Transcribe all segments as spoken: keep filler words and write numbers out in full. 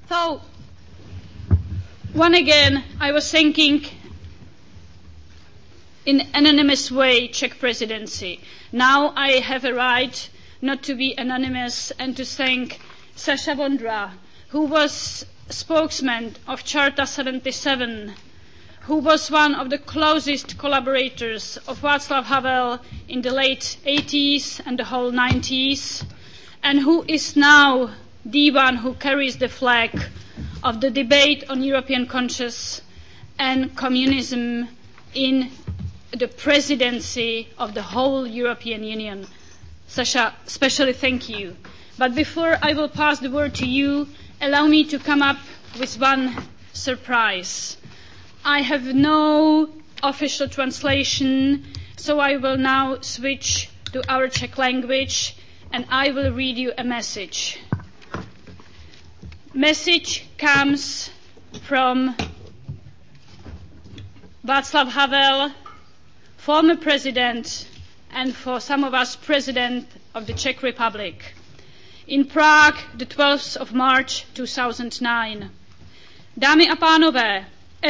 So, one again, I was thinking in anonymous way Czech presidency. Now I have a right not to be anonymous and to thank Sasha Vondra, who was spokesman of Charta seventy-seven, who was one of the closest collaborators of Václav Havel in the late eighties and the whole nineties, and who is now the one who carries the flag of the debate on European conscience and communism in the presidency of the whole European Union. Sasha, especially thank you. But before I will pass the word to you, allow me to come up with one surprise. I have no official translation, so I will now switch to our Czech language and I will read you a message. Message comes from Václav Havel, former president, and for some of us, president of the Czech Republic. In Prague, the twelfth of March two thousand nine. Dámy a pánové,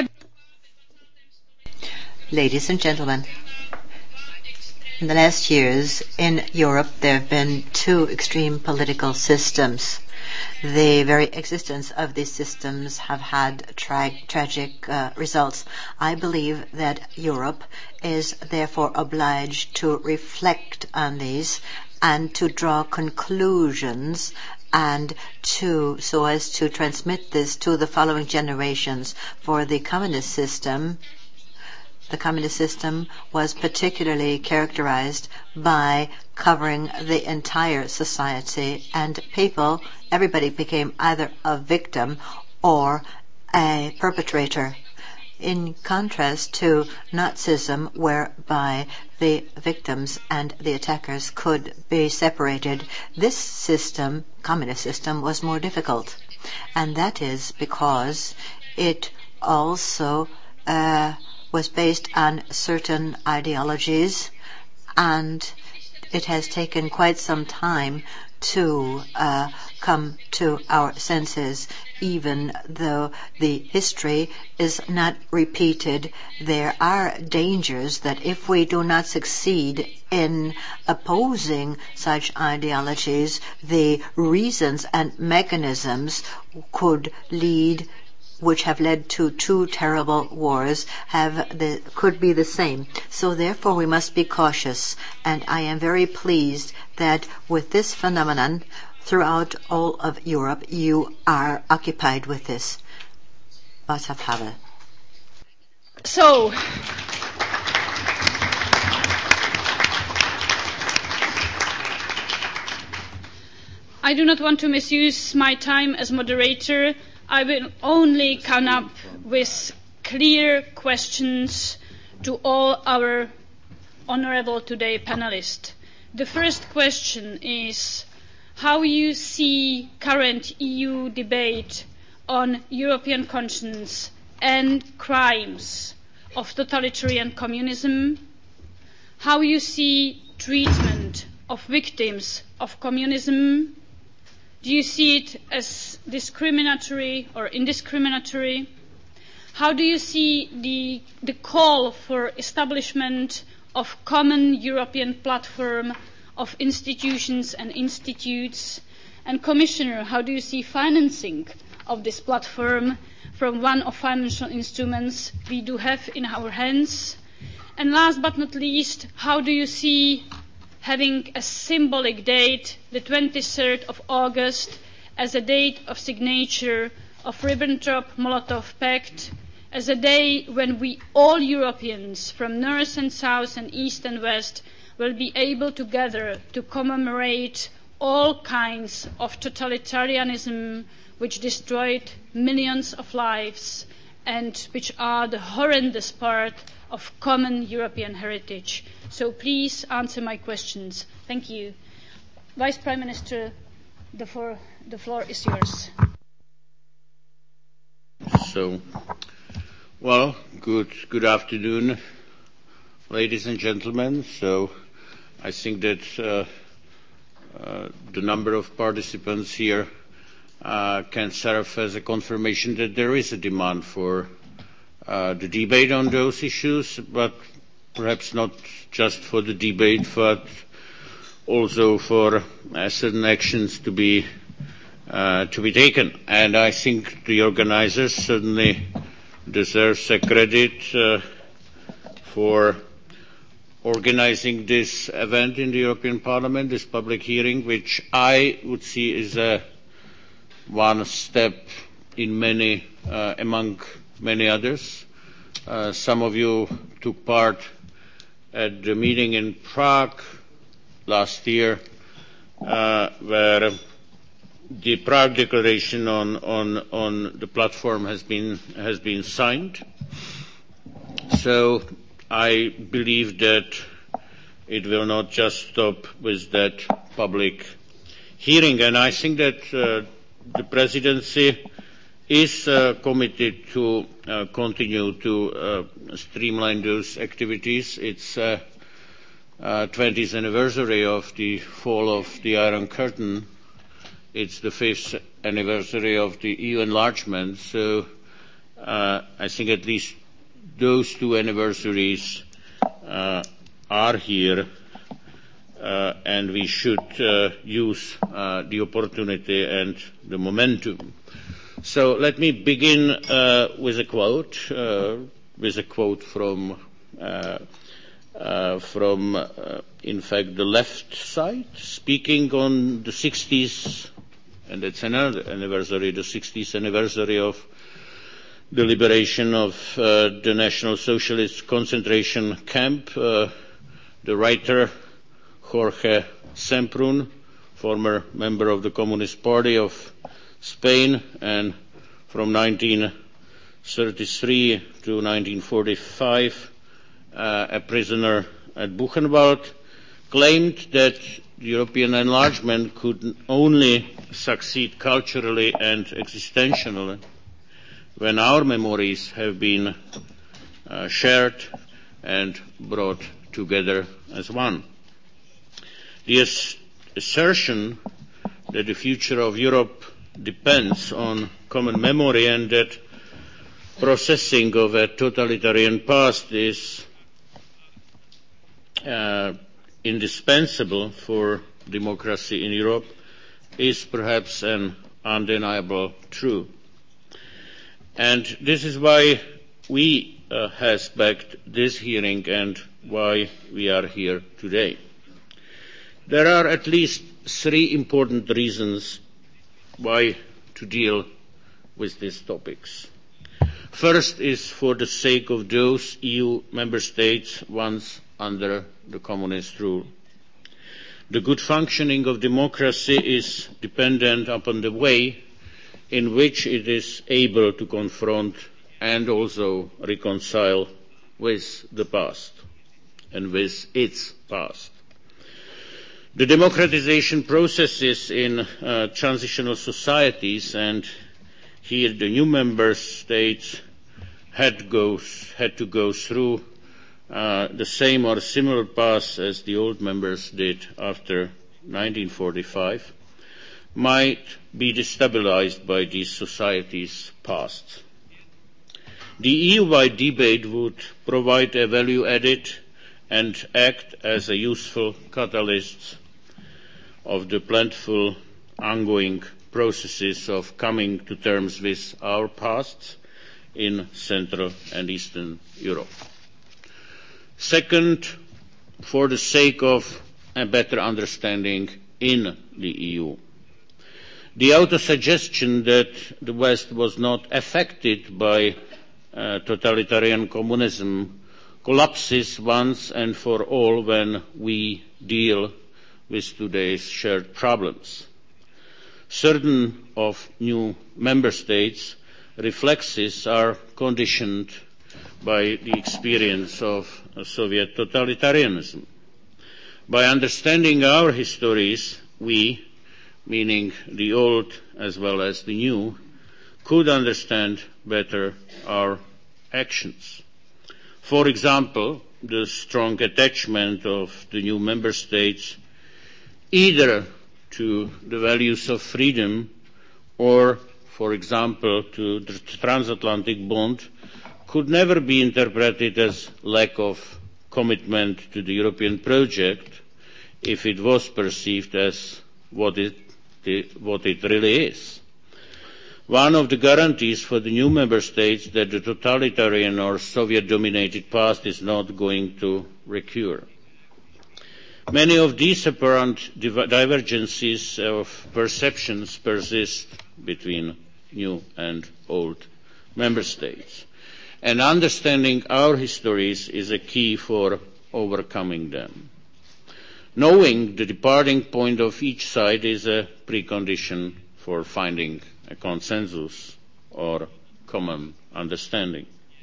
Ladies and gentlemen, in the last years in Europe there have been two extreme political systems. The very existence of these systems have had tra- tragic uh, results. I believe that Europe is therefore obliged to reflect on these and to draw conclusions and to so as to transmit this to the following generations. For the communist system, the communist system was particularly characterized by covering the entire society, and people, everybody became either a victim or a perpetrator. In contrast to Nazism, whereby the victims and the attackers could be separated, this system, communist system, was more difficult. And that is because it also uh, was based on certain ideologies, and it has taken quite some time to uh, come to our senses. Even though the history is not repeated, there are dangers that if we do not succeed in opposing such ideologies, the reasons and mechanisms could lead which have led to two terrible wars have the, could be the same. So therefore we must be cautious, and I am very pleased that with this phenomenon throughout all of Europe you are occupied with this. Václav Havel. So, I do not want to misuse my time as moderator. I will only come up with clear questions to all our honorable today panelists. The first question is how you see current E U debate on European conscience and crimes of totalitarian communism, how you see treatment of victims of communism. Do you see it as discriminatory or indiscriminatory? How do you see the, the call for establishment of common European platform of institutions and institutes? And Commissioner, how do you see financing of this platform from one of financial instruments we do have in our hands? And last but not least, how do you see having a symbolic date, the twenty-third of August, as a date of signature of Ribbentrop-Molotov Pact, as a day when we all Europeans from north and south and east and west will be able to gather to commemorate all kinds of totalitarianism which destroyed millions of lives and which are the horrendous part of common European heritage. So please answer my questions. Thank you. Vice Prime Minister, the floor, the floor is yours. So, well, good, good afternoon, ladies and gentlemen. So, I think that uh, uh, the number of participants here uh, can serve as a confirmation that there is a demand for uh, the debate on those issues, but perhaps not just for the debate, but also for uh, certain actions to be uh, to be taken. And I think the organizers certainly deserve a credit uh, for organizing this event in the European Parliament, this public hearing, which I would see is a one step in many, uh, among many others. Uh, some of you took part at the meeting in Prague last year, uh, where the Prague Declaration on, on, on the platform has been, has been signed. So I believe that it will not just stop with that public hearing, and I think that uh, the presidency is uh, committed to uh, continue to uh, streamline those activities. It's uh, uh, twentieth anniversary of the fall of the Iron Curtain. It's the fifth anniversary of the E U enlargement, so uh, I think at least those two anniversaries uh, are here, uh, and we should uh, use uh, the opportunity and the momentum. So let me begin uh, with a quote, uh, with a quote from, uh, uh, from uh, in fact, the left side, speaking on the sixtieth, and it's another anniversary, the sixtieth anniversary of the liberation of uh, the National Socialist concentration camp. Uh, the writer Jorge Semprún, former member of the Communist Party of Spain, and from nineteen thirty-three to nineteen forty-five, uh, a prisoner at Buchenwald, claimed that the European enlargement could only succeed culturally and existentially when our memories have been uh, shared and brought together as one. The ass- assertion that the future of Europe depends on common memory and that processing of a totalitarian past is uh, indispensable for democracy in Europe is perhaps an undeniable truth. And this is why we uh, has backed this hearing and why we are here today. There are at least three important reasons why to deal with these topics. First is for the sake of those E U member states once under the communist rule. The good functioning of democracy is dependent upon the way in which it is able to confront and also reconcile with the past and with its past. The democratization processes in uh, transitional societies, and here the new member states had, goes, had to go through uh, the same or similar path as the old members did after nineteen forty-five, might be destabilized by these societies' past. The E U-wide debate would provide a value-added and act as a useful catalyst of the plentiful ongoing processes of coming to terms with our past in Central and Eastern Europe. Second, for the sake of a better understanding in the E U. The auto-suggestion that the West was not affected by uh, totalitarian communism collapses once and for all when we deal with today's shared problems. Certain of new member states' reflexes are conditioned by the experience of uh, Soviet totalitarianism. By understanding our histories, we, meaning the old as well as the new, could understand better our actions. For example, the strong attachment of the new member states either to the values of freedom or, for example, to the transatlantic bond, could never be interpreted as lack of commitment to the European project if it was perceived as what it, what it really is. One of the guarantees for the new member states that the totalitarian or Soviet-dominated past is not going to recur. Many of these apparent divergences of perceptions persist between new and old member states, and understanding our histories is a key for overcoming them. Knowing the departing point of each side is a precondition for finding a consensus or common understanding.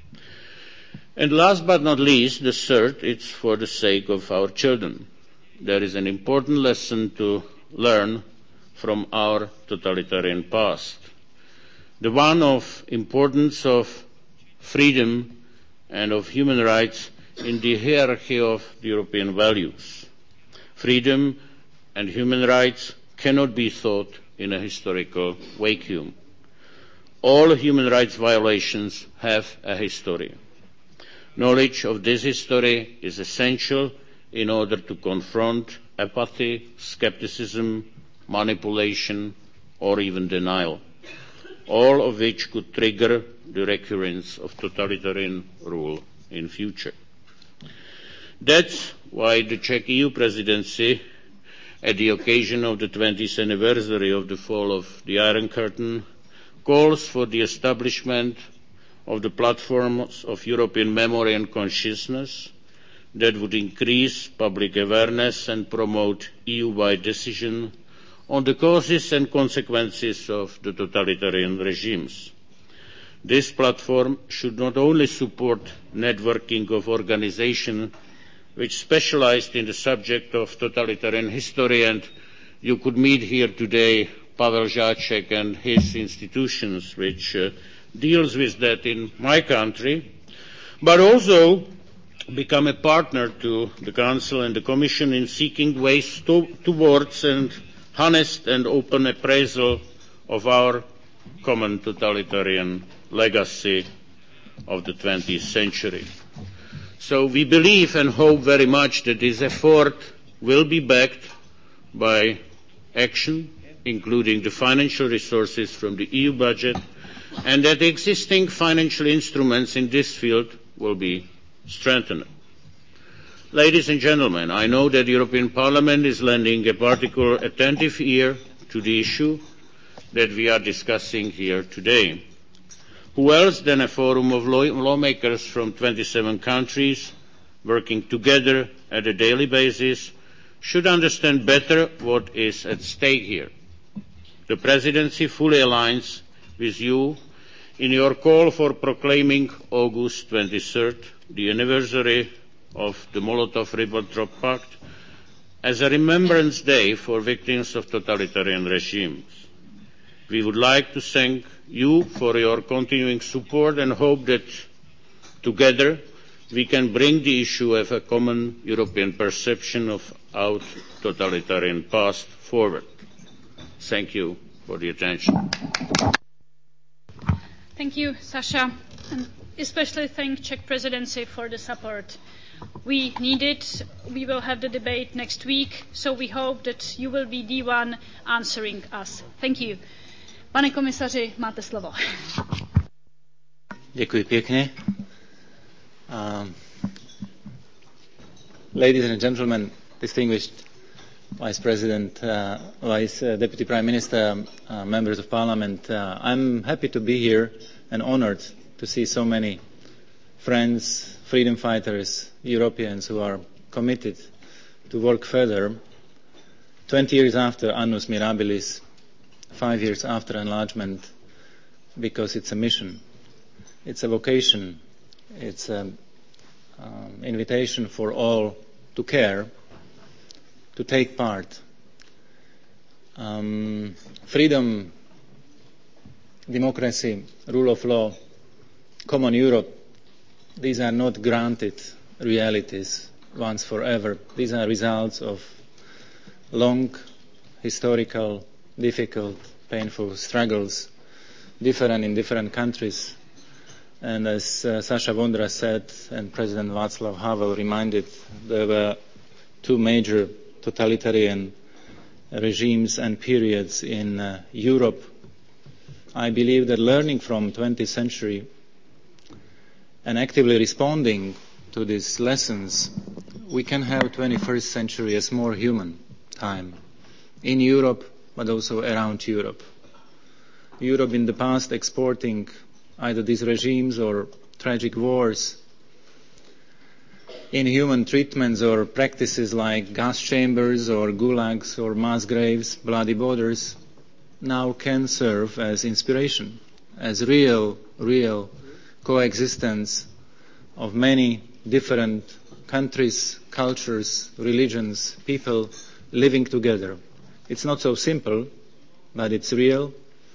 And last but not least, the third, it's for the sake of our children. There is an important lesson to learn from our totalitarian past. The one of importance of freedom and of human rights in the hierarchy of the European values. Freedom and human rights cannot be thought in a historical vacuum. All human rights violations have a history. Knowledge of this history is essential in order to confront apathy, skepticism, manipulation, or even denial, all of which could trigger the recurrence of totalitarian rule in future. That's why the Czech E U presidency, at the occasion of the twentieth anniversary of the fall of the Iron Curtain, calls for the establishment of the platforms of European memory and consciousness that would increase public awareness and promote E U-wide decision on the causes and consequences of the totalitarian regimes. This platform should not only support networking of organizations which specialized in the subject of totalitarian history, and you could meet here today Pavel Žáček and his institutions, which uh, deals with that in my country, but also become a partner to the Council and the Commission in seeking ways to, towards an honest and open appraisal of our common totalitarian legacy of the twentieth century. So we believe and hope very much that this effort will be backed by action, including the financial resources from the E U budget, and that existing financial instruments in this field will be strengthened. Ladies and gentlemen, I know that the European Parliament is lending a particular attentive ear to the issue that we are discussing here today. Who else than a forum of law lawmakers from twenty-seven countries working together at a daily basis should understand better what is at stake here. The Presidency fully aligns with you in your call for proclaiming August twenty-third, the anniversary of the Molotov-Ribbentrop Pact, as a Remembrance Day for victims of totalitarian regimes. We would like to thank you for your continuing support and hope that together we can bring the issue of a common European perception of our totalitarian past forward. Thank you for the attention. Thank you, Sasha, and especially thank Czech Presidency for the support. We need it. We will have the debate next week, so we hope that you will be the one answering us. Thank you. Pane komisaři, máte slovo. Děkuji pěkně. Um, ladies and gentlemen, distinguished Vice President, uh, Vice uh, Deputy Prime Minister, uh, members of Parliament, uh, I'm happy to be here and honored to see so many friends, freedom fighters, Europeans who are committed to work further. Twenty years after Annus Mirabilis, five years after enlargement, because it's a mission, it's a vocation, it's an um, invitation for all to care, to take part. Um, freedom, democracy, rule of law, common Europe, these are not granted realities once forever. These are results of long, historical, difficult, painful struggles, different in different countries. And as uh, Sasha Vondra said, and President Václav Havel reminded, there were two major totalitarian regimes and periods in uh, Europe. I believe that learning from twentieth century and actively responding to these lessons, we can have twenty-first century as more human time in Europe, but also around Europe. Europe in the past exporting either these regimes or tragic wars, inhuman treatments or practices like gas chambers or gulags or mass graves, bloody borders, now can serve as inspiration, as real, real coexistence of many different countries, cultures, religions, people living together. It's not so simple, but it's real.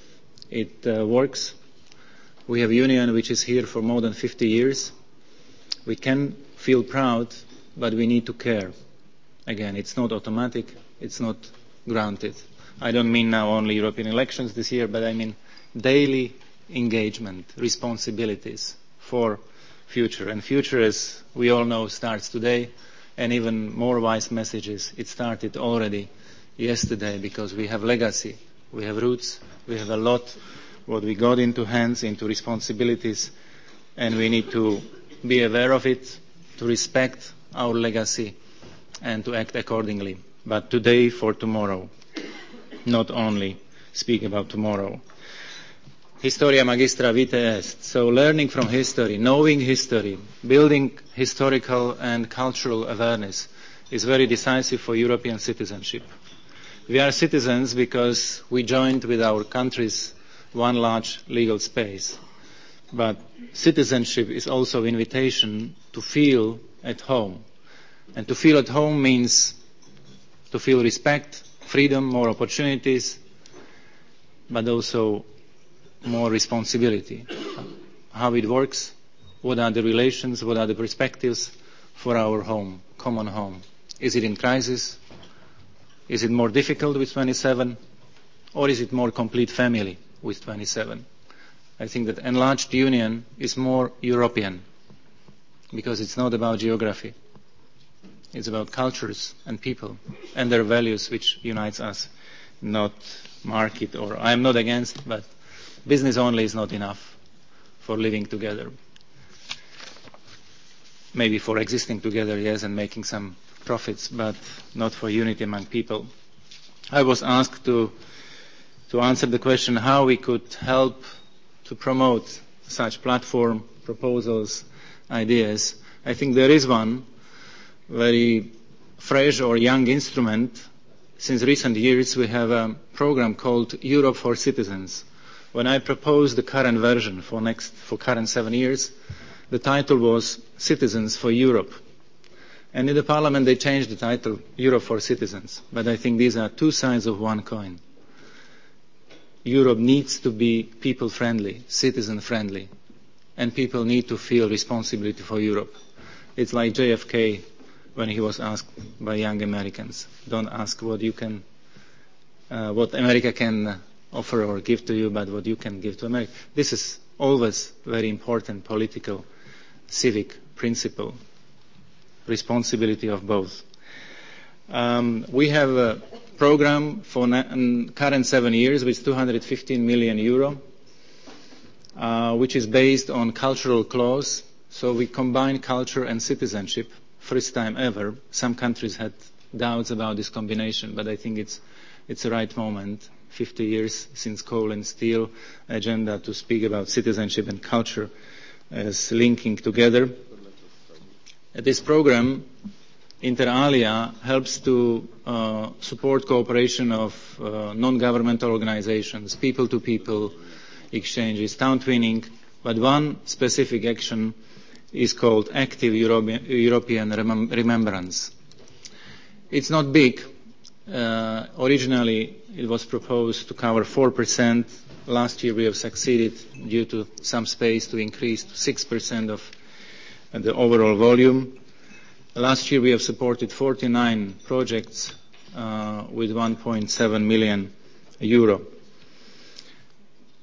It uh, works. We have a union which is here for more than fifty years. We can feel proud, but we need to care. Again, it's not automatic. It's not granted. I don't mean now only European elections this year, but I mean daily engagement, responsibilities for future. And future, as we all know, starts today. And even more wise messages, it started already yesterday, because we have legacy, we have roots, we have a lot what we got into hands, into responsibilities, and we need to be aware of it, to respect our legacy, and to act accordingly. But today for tomorrow, not only speak about tomorrow. Historia magistra vitae est. So learning from history, knowing history, building historical and cultural awareness is very decisive for European citizenship. We are citizens because we joined with our countries one large legal space. But citizenship is also an invitation to feel at home. And to feel at home means to feel respect, freedom, more opportunities, but also more responsibility. How it works, what are the relations, what are the perspectives for our home, common home. Is it in crisis? Is it more difficult with twenty-seven? Or is it more complete family with twenty-seven? I think that enlarged union is more European, because it's not about geography. It's about cultures and people and their values which unites us, not market or I'm not against, but business only is not enough for living together. Maybe for existing together, yes, and making some profits, but not for unity among people. I was asked to to answer the question how we could help to promote such platform proposals, ideas. I think there is one very fresh or young instrument. Since recent years we have a program called Europe for Citizens. When I proposed the current version for next for current seven years, the title was Citizens for Europe. And in the Parliament they changed the title Europe for Citizens. But I think these are two sides of one coin. Europe needs to be people-friendly, citizen-friendly, and people need to feel responsibility for Europe. It's like J F K when he was asked by young Americans, don't ask what you can, uh, what America can offer or give to you, but what you can give to America. This is always very important political, civic principle, responsibility of both. Um, we have a program for na- current seven years with two hundred fifteen million euro, uh, which is based on cultural clause. So we combine culture and citizenship. First time ever. Some countries had doubts about this combination, but I think it's it's the right moment. fifty years since coal and steel agenda to speak about citizenship and culture as linking together. This program, inter alia, helps to uh, support cooperation of uh, non-governmental organizations, people-to-people exchanges, town twinning, but one specific action is called Active European, European Remem- Remembrance. It's not big. Uh, originally, it was proposed to cover four percent. Last year, we have succeeded, due to some space, to increase to six percent of the overall volume. Last year, we have supported forty-nine projects uh, with one point seven million euro.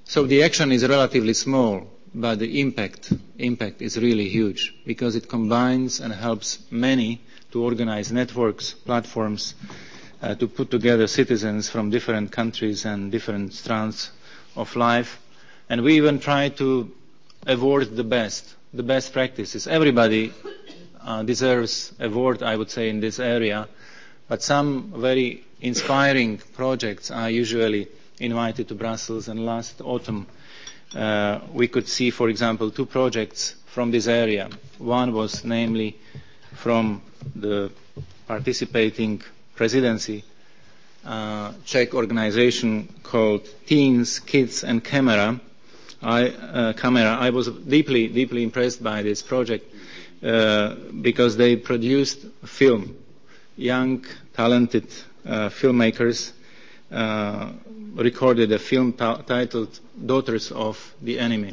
So the action is relatively small, but the impact, impact is really huge because it combines and helps many to organize networks, platforms, uh, to put together citizens from different countries and different strands of life. And we even try to award the best, the best practices. Everybody uh, deserves award, I would say, in this area, but some very inspiring projects are usually invited to Brussels. And last autumn, uh, we could see, for example, two projects from this area. One was namely from the participating presidency, uh, Czech organization called Teens, Kids and Camera. I, uh, camera. I was deeply, deeply impressed by this project uh, because they produced a film. Young, talented uh, filmmakers uh, recorded a film t- titled Daughters of the Enemy,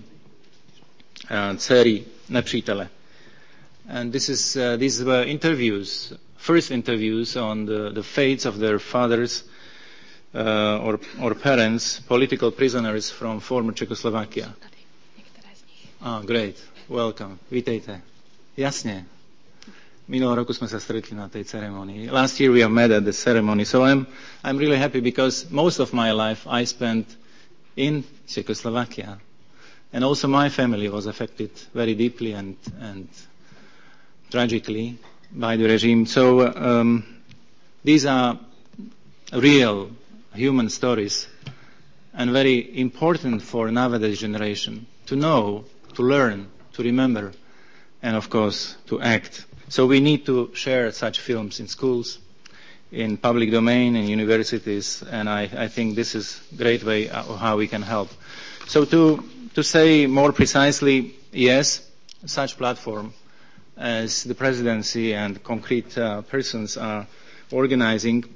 uh, Dcery nepřítele. And this is, uh, these were interviews, first interviews on the, the fates of their fathers uh, or, or parents, political prisoners from former Czechoslovakia. Ah, great. Welcome. Vítejte. Jasne. Minulého roku sme sa stretli na tej ceremonii. Last year we have met at the ceremony. So I'm, I'm really happy because most of my life I spent in Czechoslovakia. And also my family was affected very deeply and, and tragically by the regime. So um, these are real human stories and very important for nowadays generation to know, to learn, to remember, and of course to act. So we need to share such films in schools, in public domain, in universities, and I, I think this is a great way of how we can help. So to, to say more precisely, yes, such platform as the presidency and concrete uh, persons are organizing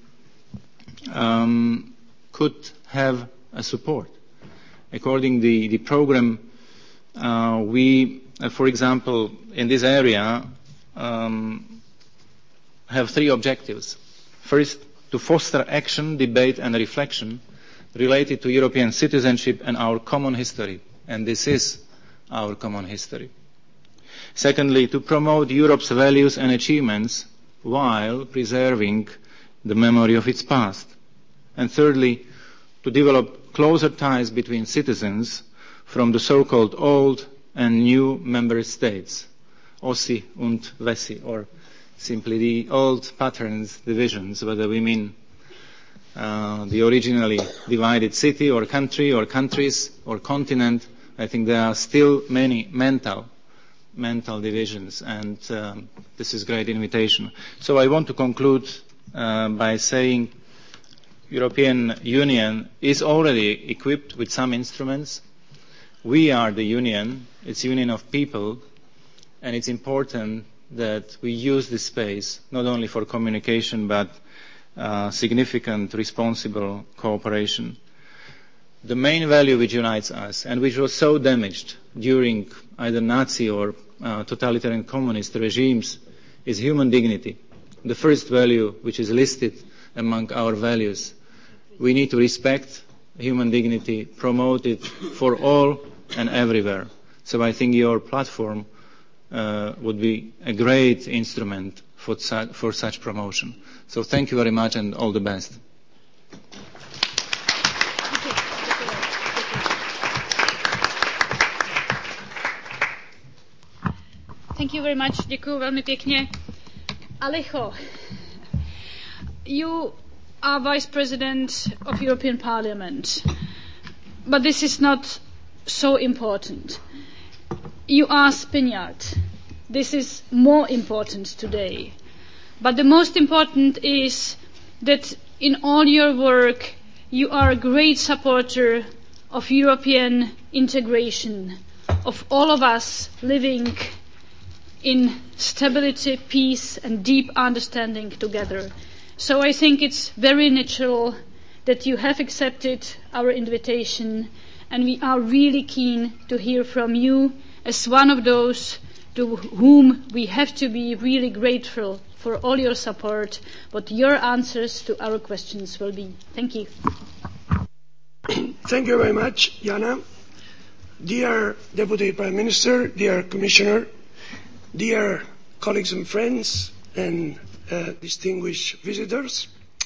um, could have a support. According to the, the program, uh, we, uh, for example, in this area, um, have three objectives. First, to foster action, debate and reflection related to European citizenship and our common history. And this is our common history. Secondly, to promote Europe's values and achievements while preserving the memory of its past. And thirdly, to develop closer ties between citizens from the so-called old and new member states, Ossi und Wessi, or simply the old patterns, divisions, whether we mean uh, the originally divided city or country or countries or continent. I think there are still many mental mental divisions, and um, this is a great invitation. So I want to conclude uh, by saying European Union is already equipped with some instruments. We are the Union, it's a union of people, and it's important that we use this space not only for communication but uh, significant responsible cooperation. The main value which unites us and which was so damaged during either Nazi or uh, totalitarian communist regimes is human dignity. The first value which is listed among our values. We need to respect human dignity, promote it for all and everywhere. So I think your platform uh, would be a great instrument for, su- for such promotion. So thank you very much and all the best. Thank you very much. Děkuji velmi pěkně. Alejo, you are Vice President of European Parliament, but this is not so important. You are Spaniard. This is more important today. But the most important is that in all your work you are a great supporter of European integration, of all of us living in stability, peace and deep understanding together. So I think it's very natural that you have accepted our invitation, and we are really keen to hear from you as one of those to whom we have to be really grateful for all your support, what your answers to our questions will be. Thank you. Thank you very much, Jana. Dear Deputy Prime Minister, dear Commissioner, dear colleagues and friends, and uh, distinguished visitors,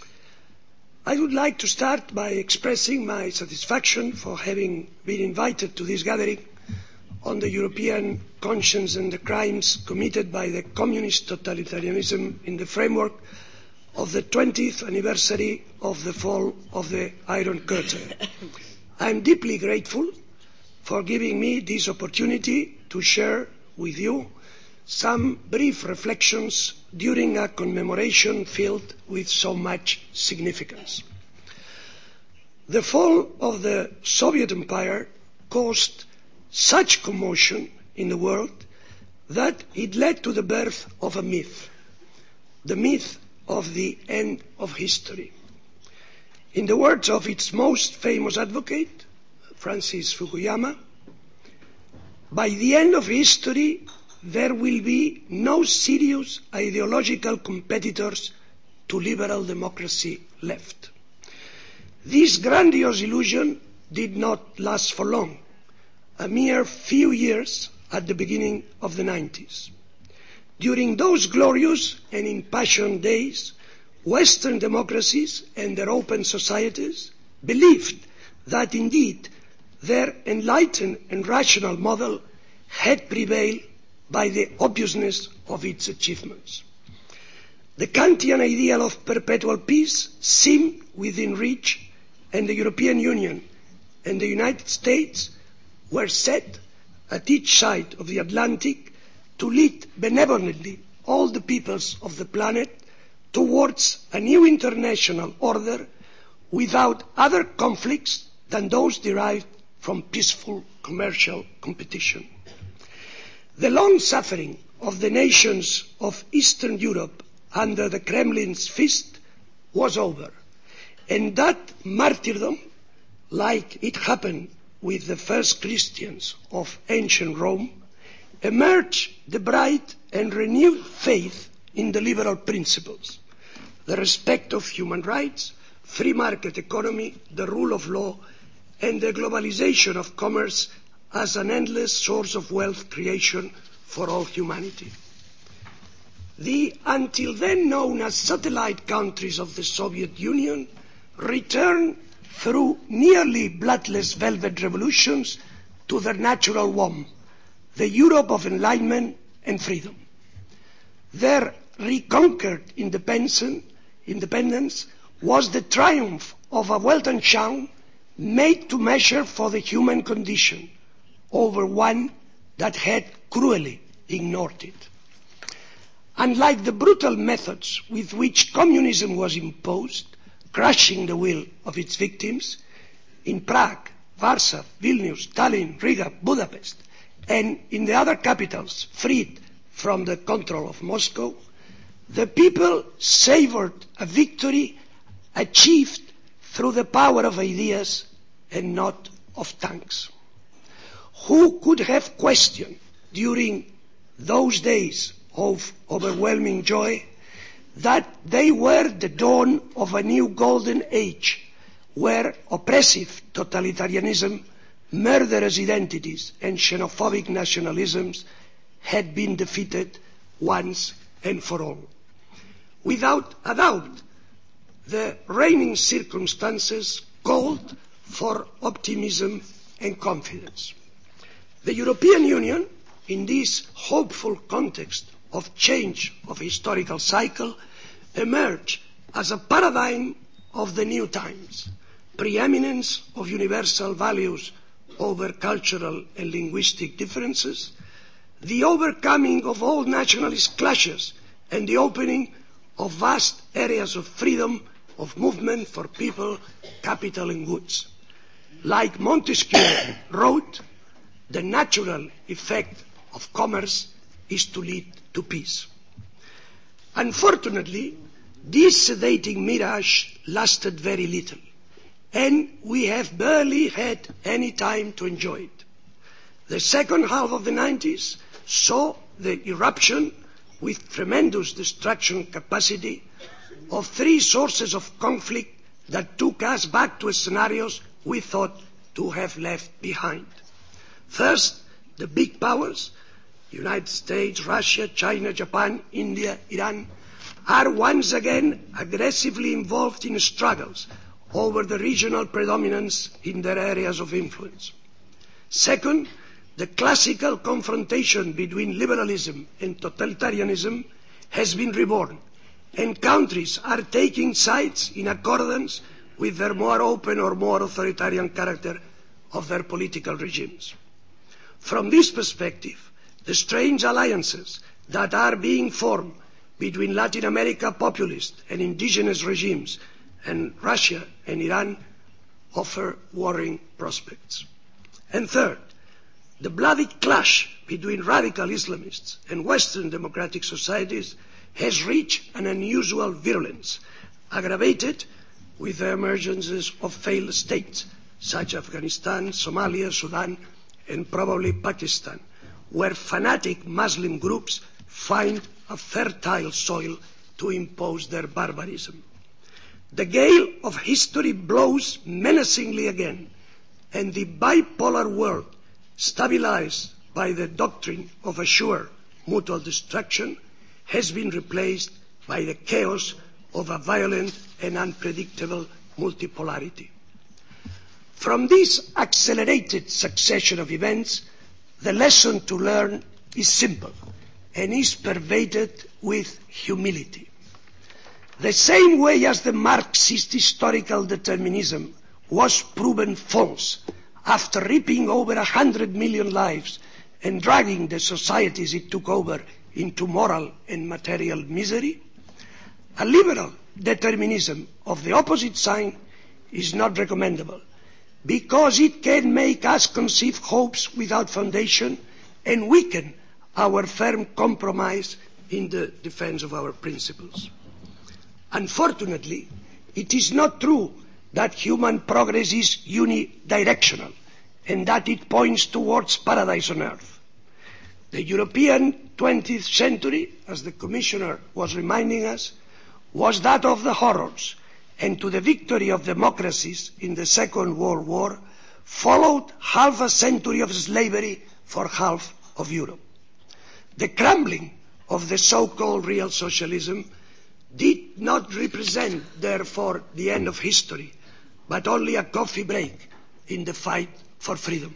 I would like to start by expressing my satisfaction for having been invited to this gathering on the European conscience and the crimes committed by the communist totalitarianism in the framework of the twentieth anniversary of the fall of the Iron Curtain. I am deeply grateful for giving me this opportunity to share with you some brief reflections during a commemoration filled with so much significance. The fall of the Soviet Empire caused such commotion in the world that it led to the birth of a myth, the myth of the end of history. In the words of its most famous advocate, Francis Fukuyama, by the end of history there will be no serious ideological competitors to liberal democracy left. This grandiose illusion did not last for long, a mere few years at the beginning of the nineties. During those glorious and impassioned days, Western democracies and their open societies believed that indeed their enlightened and rational model had prevailed by the obviousness of its achievements. The Kantian ideal of perpetual peace seemed within reach, and the European Union and the United States were set at each side of the Atlantic to lead benevolently all the peoples of the planet towards a new international order without other conflicts than those derived from peaceful commercial competition. The long suffering of the nations of Eastern Europe under the Kremlin's fist was over, and that martyrdom, like it happened with the first Christians of ancient Rome, emerged the bright and renewed faith in the liberal principles, the respect of human rights, free market economy, the rule of law, and the globalization of commerce as an endless source of wealth creation for all humanity. The until then known as satellite countries of the Soviet Union returned through nearly bloodless velvet revolutions to their natural home, the Europe of enlightenment and freedom. Their reconquered independence was the triumph of a Weltanschauung made to measure for the human condition over one that had cruelly ignored it. Unlike the brutal methods with which communism was imposed, crushing the will of its victims, in Prague, Warsaw, Vilnius, Tallinn, Riga, Budapest, and in the other capitals freed from the control of Moscow, the people savored a victory achieved through the power of ideas and not of tanks. Who could have questioned during those days of overwhelming joy that they were the dawn of a new golden age where oppressive totalitarianism, murderous identities and xenophobic nationalisms had been defeated once and for all? Without a doubt, the reigning circumstances called for optimism and confidence. The European Union, in this hopeful context of change of historical cycle, emerged as a paradigm of the new times, preeminence of universal values over cultural and linguistic differences, the overcoming of all nationalist clashes, and the opening of vast areas of freedom of movement for people, capital and goods. Like Montesquieu wrote, the natural effect of commerce is to lead to peace. Unfortunately, this sedating mirage lasted very little, and we have barely had any time to enjoy it. The second half of the nineties saw the eruption with tremendous destruction capacity of three sources of conflict that took us back to scenarios we thought to have left behind. First, the big powers, United States, Russia, China, Japan, India, Iran, are once again aggressively involved in struggles over the regional predominance in their areas of influence. Second, the classical confrontation between liberalism and totalitarianism has been reborn, and countries are taking sides in accordance with their more open or more authoritarian character of their political regimes. From this perspective, the strange alliances that are being formed between Latin America populist and indigenous regimes and Russia and Iran offer worrying prospects. And third, the bloody clash between radical Islamists and Western democratic societies has reached an unusual virulence, aggravated with the emergences of failed states such as Afghanistan, Somalia, Sudan, and probably Pakistan, where fanatic Muslim groups find a fertile soil to impose their barbarism. The gale of history blows menacingly again, and the bipolar world, stabilized by the doctrine of assured mutual destruction, has been replaced by the chaos of a violent and unpredictable multipolarity. From this accelerated succession of events, the lesson to learn is simple and is pervaded with humility. The same way as the Marxist historical determinism was proven false after ripping over a hundred million lives and dragging the societies it took over into moral and material misery, a liberal determinism of the opposite sign is not recommendable, because it can make us conceive hopes without foundation and weaken our firm compromise in the defense of our principles. Unfortunately, it is not true that human progress is unidirectional and that it points towards paradise on earth. The European twentieth century, as the Commissioner was reminding us, was that of the horrors, and to the victory of democracies in the Second World War followed half a century of slavery for half of Europe. The crumbling of the so-called real socialism did not represent, therefore, the end of history, but only a coffee break in the fight for freedom.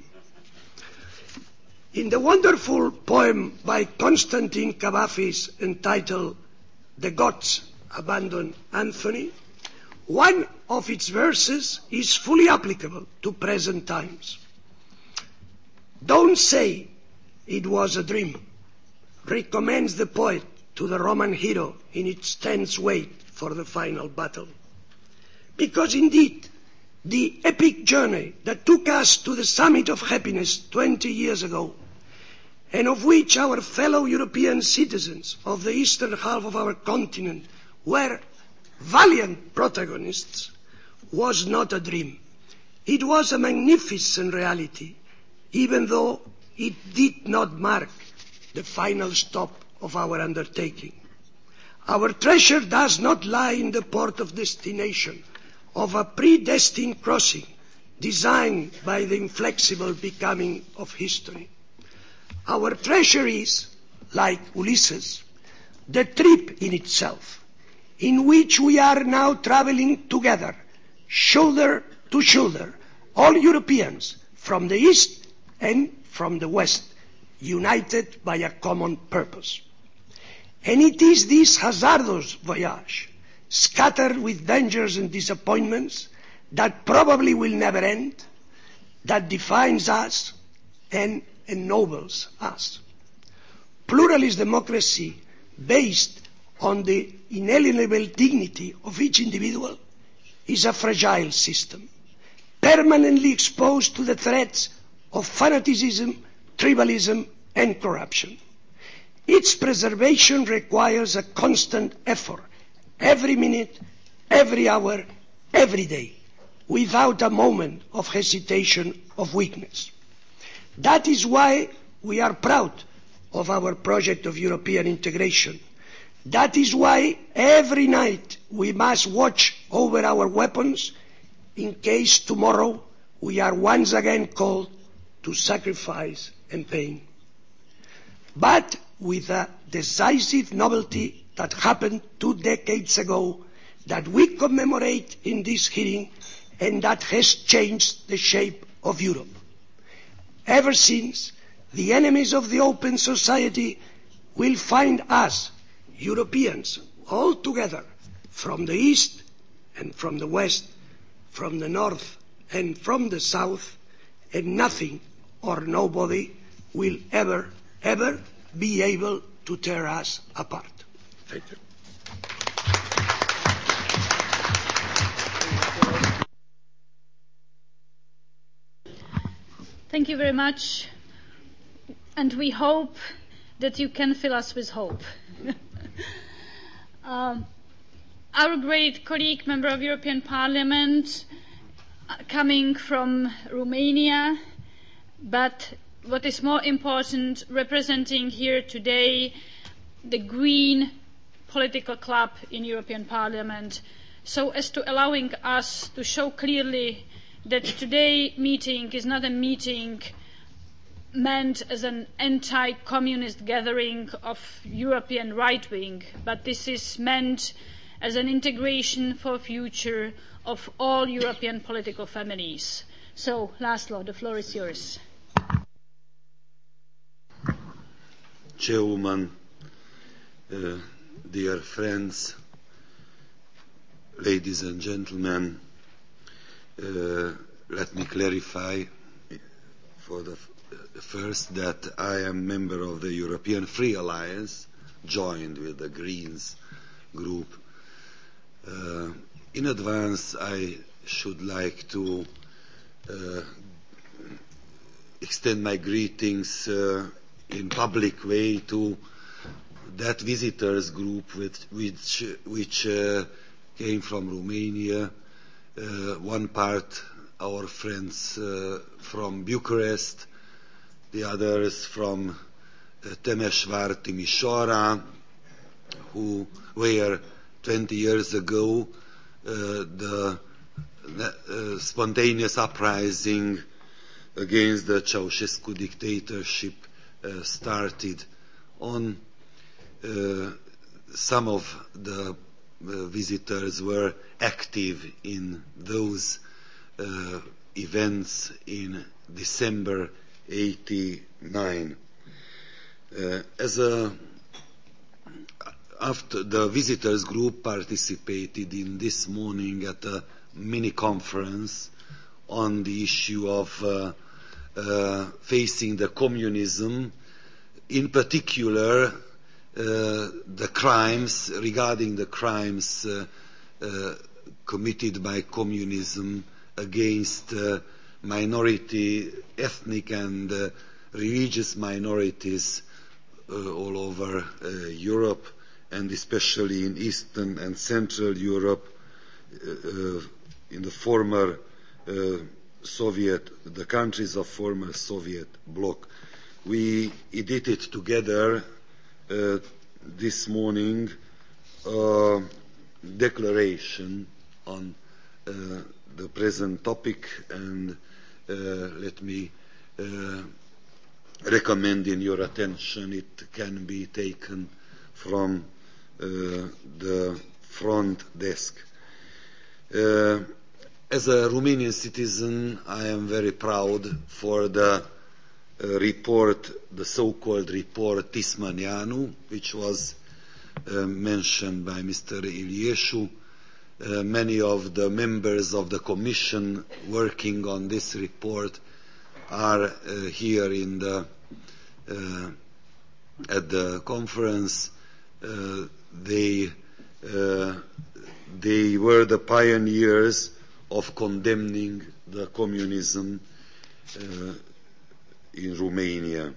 In the wonderful poem by Constantine Cavafis entitled "The Gods Abandon Anthony," one of its verses is fully applicable to present times. "Don't say it was a dream," recommends the poet to the Roman hero in its tense wait for the final battle. Because indeed, the epic journey that took us to the summit of happiness twenty years ago, and of which our fellow European citizens of the eastern half of our continent were valiant protagonists, was not a dream. It was a magnificent reality, even though it did not mark the final stop of our undertaking. Our treasure does not lie in the port of destination of a predestined crossing designed by the inflexible becoming of history. Our treasure is, like Ulysses, the trip in itself, in which we are now traveling together, shoulder to shoulder, all Europeans from the East and from the West, united by a common purpose. And it is this hazardous voyage, scattered with dangers and disappointments, that probably will never end, that defines us and ennobles us. Pluralist democracy, based on the inalienable dignity of each individual, is a fragile system, permanently exposed to the threats of fanaticism, tribalism, and corruption. Its preservation requires a constant effort, every minute, every hour, every day, without a moment of hesitation, of weakness. That is why we are proud of our project of European integration. That is why every night we must watch over our weapons in case tomorrow we are once again called to sacrifice and pain. But with a decisive novelty that happened two decades ago that we commemorate in this hearing and that has changed the shape of Europe. Ever since, the enemies of the open society will find us, Europeans, all together, from the east and from the west, from the north and from the south, and nothing or nobody will ever, ever be able to tear us apart. Thank you. Thank you very much, and we hope that you can fill us with hope. um, our great colleague, member of European Parliament, uh, coming from Romania, but what is more important, representing here today the Green political club in European Parliament, so as to allowing us to show clearly that today's meeting is not a meeting meant as an anti-communist gathering of European right wing, but this is meant as an integration for future of all European political families. So, Laszlo, the floor is yours. Chairwoman, uh, dear friends, ladies and gentlemen, uh, let me clarify for the first that I am member of the European Free Alliance, joined with the Greens group. Uh, in advance, I should like to uh, extend my greetings uh, in public way to that visitors group with, which, which uh, came from Romania, uh, one part our friends uh, from Bucharest, the others from uh, Temesvár, Timisoara, who were twenty years ago uh, the uh, spontaneous uprising against the Ceausescu dictatorship uh, started on. Uh, some of the uh, visitors were active in those uh, events in December eighty-nine. Uh, as a after the visitors group participated in this morning at a mini conference on the issue of uh, uh, facing the communism, in particular uh, the crimes regarding the crimes uh, uh, committed by communism against uh, minority, ethnic and uh, religious minorities uh, all over uh, Europe, and especially in Eastern and Central Europe, uh, uh, in the former uh, Soviet, the countries of former Soviet bloc. We edited together uh, this morning a declaration on uh, the present topic, and uh, let me uh, recommend in your attention it can be taken from uh, the front desk. Uh, as a Romanian citizen, I am very proud for the uh, report, the so-called report Tismaneanu, which was uh, mentioned by Mister Iliescu. Uh, many of the members of the Commission working on this report are uh, here in the, uh, at the conference. Uh, they, uh, they were the pioneers of condemning the communism uh, in Romania.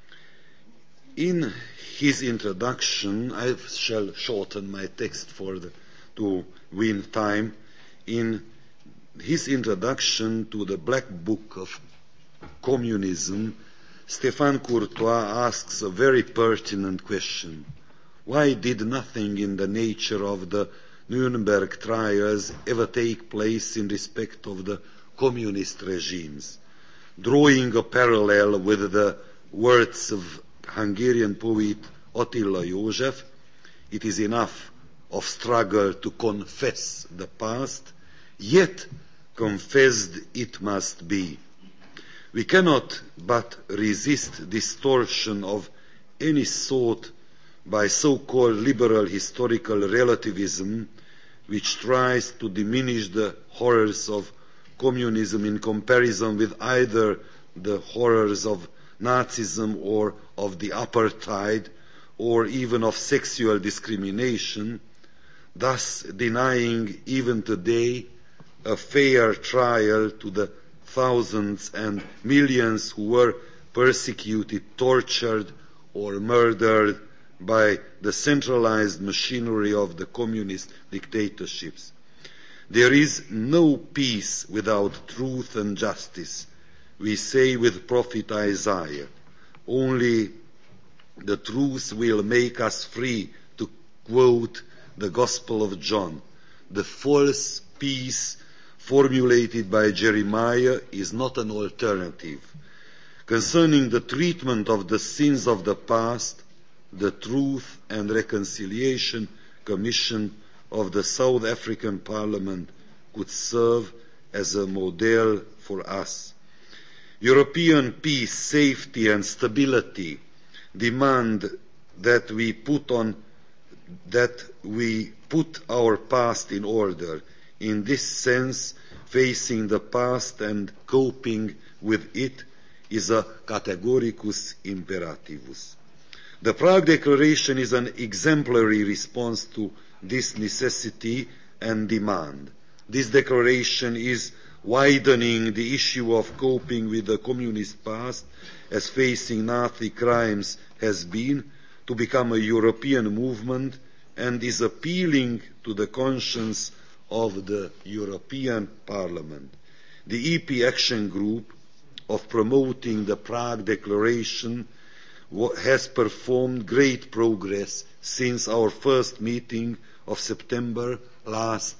In his introduction, I shall shorten my text for the, to win time. In his introduction to the Black Book of Communism, Stéphane Courtois asks a very pertinent question. Why did nothing in the nature of the Nuremberg trials ever take place in respect of the communist regimes. Drawing a parallel with the words of Hungarian poet Attila József, it is enough of struggle to confess the past, yet confessed it must be. We cannot but resist distortion of any sort by so-called liberal historical relativism, which tries to diminish the horrors of communism in comparison with either the horrors of Nazism or of the apartheid, or even of sexual discrimination, thus denying even today a fair trial to the thousands and millions who were persecuted, tortured, or murdered by the centralized machinery of the communist dictatorships. There is no peace without truth and justice, we say with prophet Isaiah. Only the truth will make us free, to quote the Gospel of John. The false peace formulated by Jeremiah is not an alternative. Concerning the treatment of the sins of the past, the Truth and Reconciliation Commission of the South African Parliament could serve as a model for us. European peace, safety and stability demand that we put on that we put our past in order. In this sense, facing the past and coping with it is a categoricus imperativus. The Prague Declaration is an exemplary response to this necessity and demand. This declaration is widening the issue of coping with the communist past, as facing Nazi crimes has been, to become a European movement, and is appealing to the conscience of the European Parliament. The E P Action Group of promoting the Prague Declaration has performed great progress since our first meeting of September last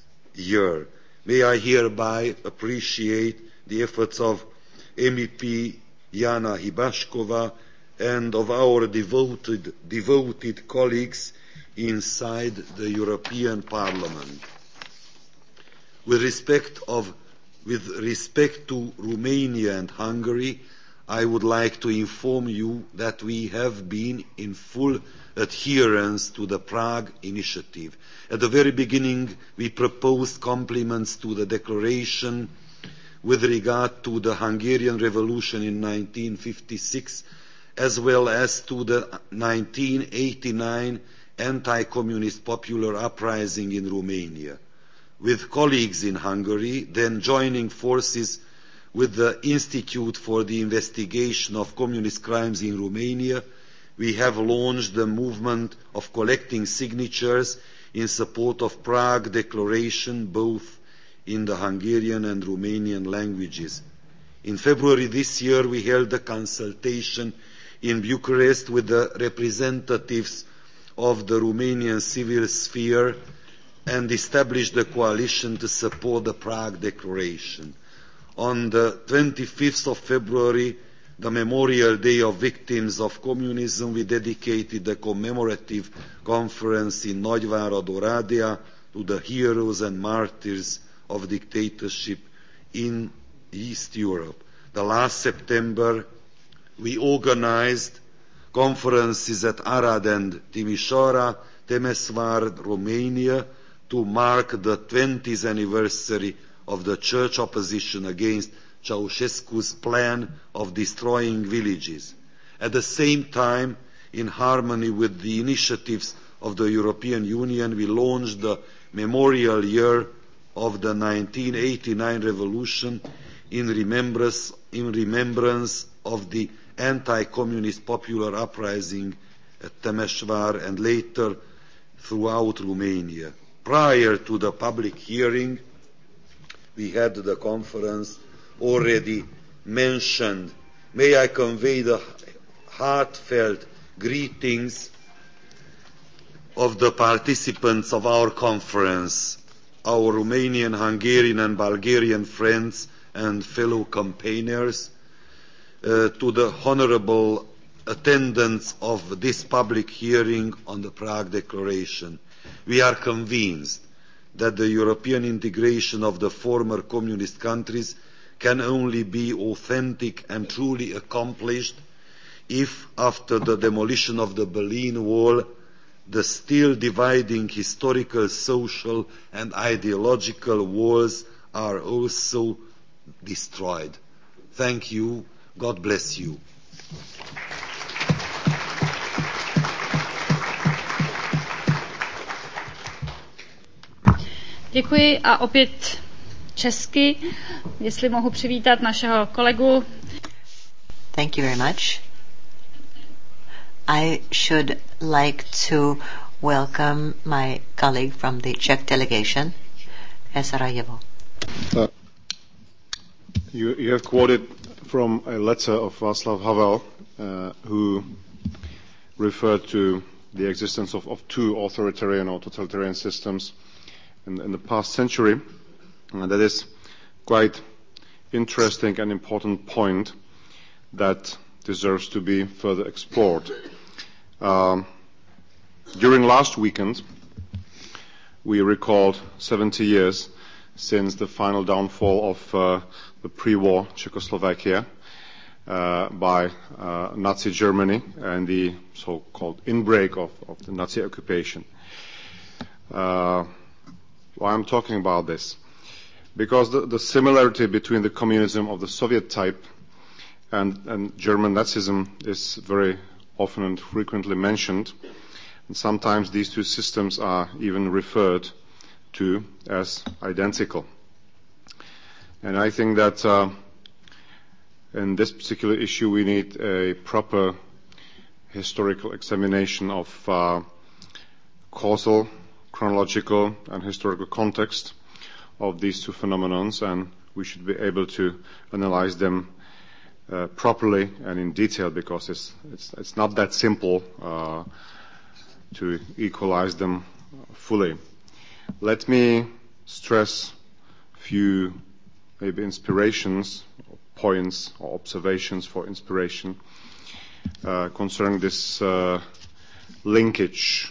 year. May I hereby appreciate the efforts of M E P Jana Hibashkova and of our devoted, devoted colleagues inside the European Parliament. With respect, of, with respect to Romania and Hungary, I would like to inform you that we have been in full adherence to the Prague Initiative. At the very beginning, we proposed compliments to the declaration with regard to the Hungarian Revolution in nineteen fifty-six, as well as to the nineteen eighty-nine anti-communist popular uprising in Romania. With colleagues in Hungary, then joining forces with the Institute for the Investigation of Communist Crimes in Romania, we have launched the movement of collecting signatures in support of Prague Declaration, both in the Hungarian and Romanian languages. In February this year, we held a consultation in Bucharest with the representatives of the Romanian civil sphere and established a coalition to support the Prague Declaration. On the twenty-fifth of February, the Memorial Day of Victims of Communism, we dedicated a commemorative conference in Nagyvárad, Oradea, to the heroes and martyrs of dictatorship in East Europe. The last September, we organized conferences at Arad and Timișoara, Temesvar, Romania, to mark the twentieth anniversary of the church opposition against Ceausescu's plan of destroying villages. At the same time, in harmony with the initiatives of the European Union, we launched the Memorial Year of the nineteen eighty-nine Revolution in remembrance, in remembrance of the anti-communist popular uprising at Temesvar and later throughout Romania. Prior to the public hearing, we had the conference already mentioned. May I convey the heartfelt greetings of the participants of our conference. our Romanian, Hungarian and Bulgarian friends and fellow campaigners, uh, to the honourable attendance of this public hearing on the Prague Declaration. We are convinced that the European integration of the former communist countries can only be authentic and truly accomplished if, after the demolition of the Berlin Wall, the still dividing historical, social and ideological walls are also destroyed. Thank you. God bless you. Děkuji a opět česky, jestli mohu přivítat našeho kolegu. Thank you very much. I should like to welcome my colleague from the Czech delegation, Sarajevo. Uh, you, you have quoted from a letter of Václav Havel, uh, who referred to the existence of, of two authoritarian or totalitarian systems in, in the past century. And that is quite interesting and important point that deserves to be further explored. Um, during last weekend, we recalled seventy years since the final downfall of uh, the pre-war Czechoslovakia uh, by uh, Nazi Germany and the so-called inbreak of, of the Nazi occupation. Uh, why I'm talking about this? Because the, the similarity between the communism of the Soviet type and, and German Nazism is very often and frequently mentioned, and sometimes these two systems are even referred to as identical. And I think that uh, in this particular issue we need a proper historical examination of uh, causal, chronological and historical context of these two phenomena, and we should be able to analyze them uh, properly and in detail, because it's, it's, it's not that simple uh, to equalize them fully. Let me stress a few maybe inspirations, or points or observations for inspiration uh, concerning this uh, linkage.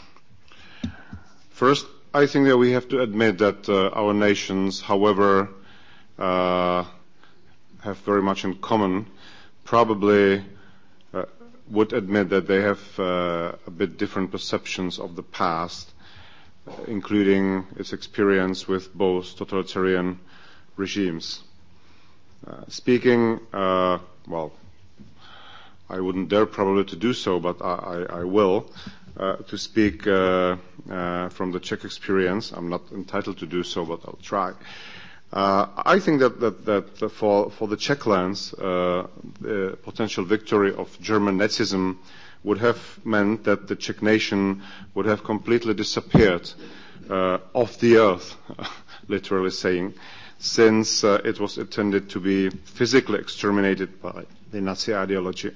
First, I think that we have to admit that uh, our nations, however, uh, have very much in common, probably uh, would admit that they have uh, a bit different perceptions of the past, uh, including its experience with both totalitarian regimes. Uh, speaking, uh, well, I wouldn't dare probably to do so, but I, I, I will. Uh, to speak uh, uh, from the Czech experience. I'm not entitled to do so, but I'll try. Uh, I think that, that, that for, for the Czech lands, uh, the potential victory of German Nazism would have meant that the Czech nation would have completely disappeared uh, off the earth, literally saying, since uh, it was intended to be physically exterminated by the Nazi ideology.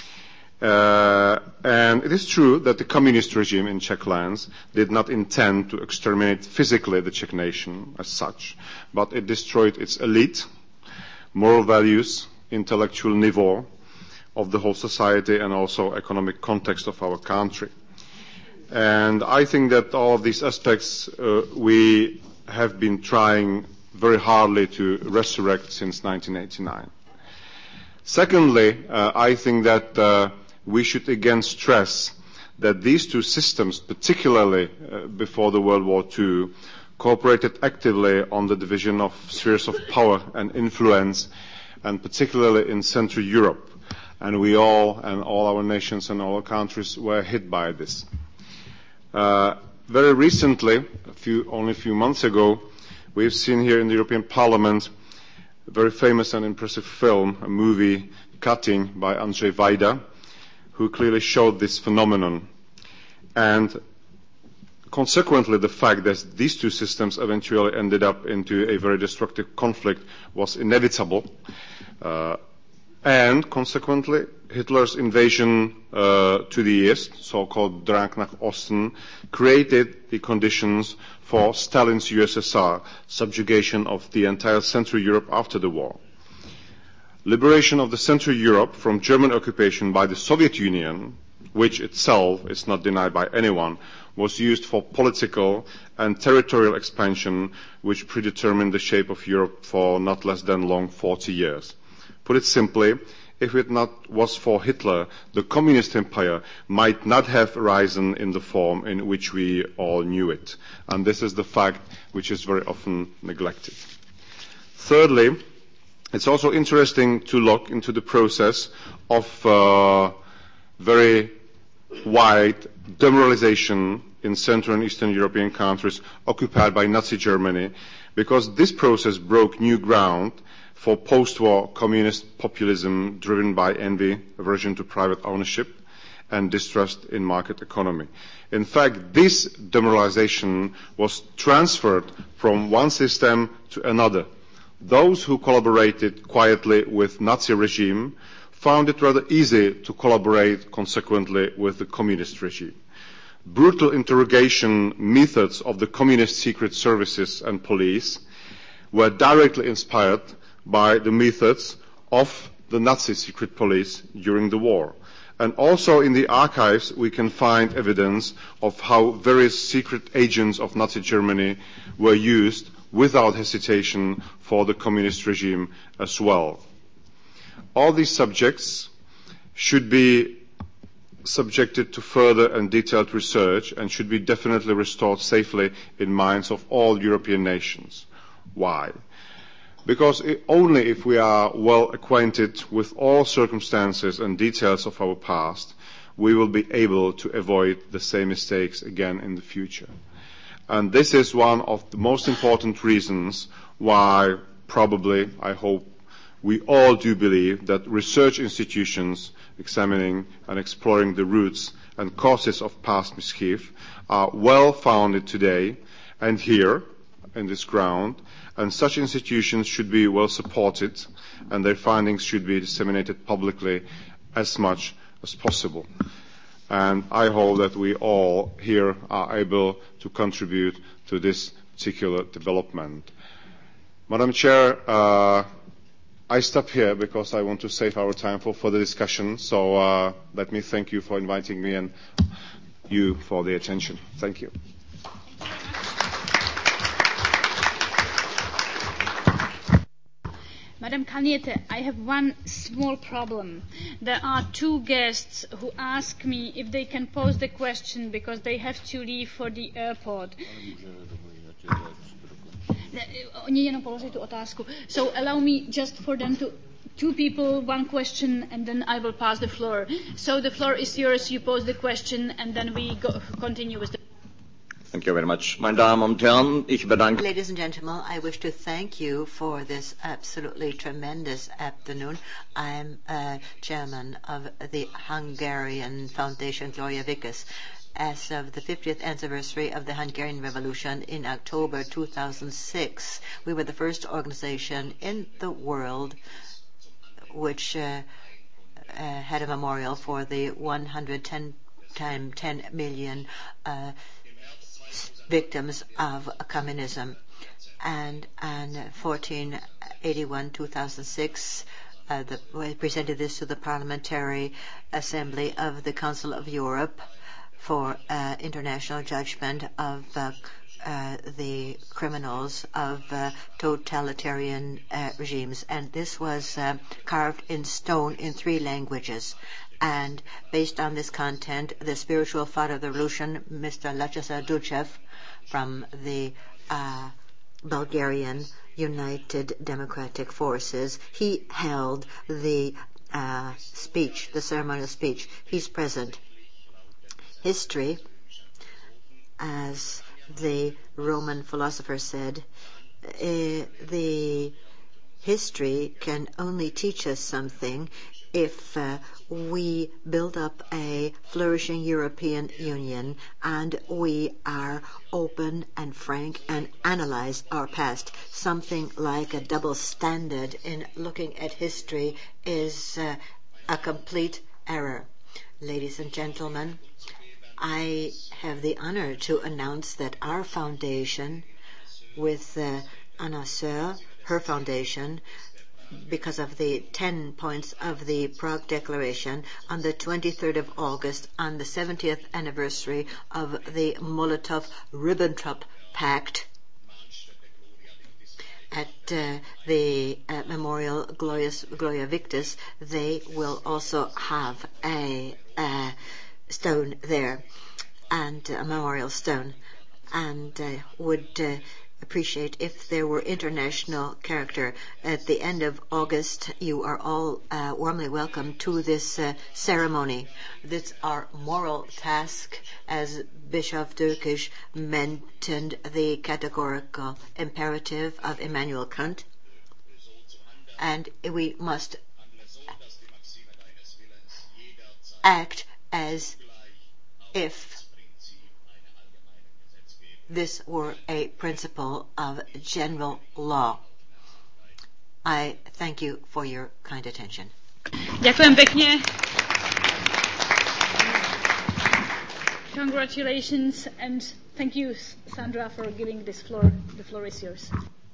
Uh, and it is true that the communist regime in Czech lands did not intend to exterminate physically the Czech nation as such, but it destroyed its elite, moral values, intellectual niveau of the whole society, and also economic context of our country. And I think that all of these aspects uh, we have been trying very hardly to resurrect since nineteen eighty-nine. Secondly, uh, I think that uh, we should again stress that these two systems, particularly uh, before the World War Two, cooperated actively on the division of spheres of power and influence, and particularly in Central Europe. And we all, and all our nations and all our countries, were hit by this. Uh, very recently, a few, only a few months ago, we've seen here in the European Parliament a very famous and impressive film, a movie, Cutting, by Andrzej Wajda, who clearly showed this phenomenon. And consequently, the fact that these two systems eventually ended up into a very destructive conflict was inevitable. Uh, and consequently Hitler's invasion uh, to the east, so-called Drang nach Osten, created the conditions for Stalin's U S S R, subjugation of the entire Central Europe after the war. Liberation of the Central Europe from German occupation by the Soviet Union, which itself is not denied by anyone, was used for political and territorial expansion, which predetermined the shape of Europe for not less than long forty years. Put it simply, if it not was for Hitler, the communist empire might not have arisen in the form in which we all knew it. And this is the fact which is very often neglected. Thirdly, it's also interesting to look into the process of uh, very wide demoralization in Central and Eastern European countries occupied by Nazi Germany, because this process broke new ground for post-war communist populism driven by envy, aversion to private ownership, and distrust in market economy. In fact, this demoralization was transferred from one system to another. Those who collaborated quietly with Nazi regime found it rather easy to collaborate consequently with the communist regime. Brutal interrogation methods of the communist secret services and police were directly inspired by the methods of the Nazi secret police during the war. And also in the archives we can find evidence of how various secret agents of Nazi Germany were used without hesitation for the communist regime as well. All these subjects should be subjected to further and detailed research and should be definitely restored safely in minds of all European nations. Why? Because it, only if we are well acquainted with all circumstances and details of our past, we will be able to avoid the same mistakes again in the future. And this is one of the most important reasons why probably, I hope, we all do believe that research institutions examining and exploring the roots and causes of past mischief are well founded today and here in this ground, and such institutions should be well supported and their findings should be disseminated publicly as much as possible. And I hope that we all here are able to contribute to this particular development. Madam Chair, uh, I stop here because I want to save our time for further discussion. So uh, let me thank you for inviting me and you for the attention. Thank you. Madam Kalniete, I have one small problem. There are two guests who ask me if they can pose the question because they have to leave for the airport. Oni jenom položí tu otázku. So allow me just for them to, two people, one question, and then I will pass the floor. So the floor is yours, you pose the question, and then we go, continue with the... Thank you very much. Meine Damen und Herren, ich bedanke... Ladies and gentlemen, I wish to thank you for this absolutely tremendous afternoon. I'm uh, chairman of the Hungarian Foundation Gloria Vicus. As of the fiftieth anniversary of the Hungarian Revolution in October two thousand six, we were the first organization in the world which uh, uh, had a memorial for the one hundred ten times ten million uh, victims of communism. And on fourteen eighty-one two thousand six, uh, the, we presented this to the Parliamentary Assembly of the Council of Europe for uh, international judgment of uh, uh, the criminals of uh, totalitarian uh, regimes. And this was uh, carved in stone in three languages. And based on this content, the spiritual father of the revolution, Mister Lajosar Duchev, from the uh, Bulgarian United Democratic Forces, he held the uh, speech, the ceremonial speech. He's present. History, as the Roman philosopher said, uh, the history can only teach us something if uh, we build up a flourishing European Union and we are open and frank and analyze our past. Something like a double standard in looking at history is uh, a complete error. Ladies and gentlemen, I have the honor to announce that our foundation, with uh, Anna Sör, her foundation, because of the ten points of the Prague Declaration, on the twenty-third of August, on the seventieth anniversary of the Molotov-Ribbentrop Pact, at uh, the uh, Memorial Glorious, Gloria Victis, they will also have a, a stone there, and a memorial stone, and uh, would uh, appreciate if there were international character. At the end of August, you are all uh, warmly welcome to this uh, ceremony. That's our moral task, as Bishop Dürkisch mentioned the categorical imperative of Immanuel Kant, and we must act as if this were a principle of general law. I thank you for your kind attention. Ďakujem pekne. Congratulations and thank you, Sandra, for giving this floor. The floor is yours.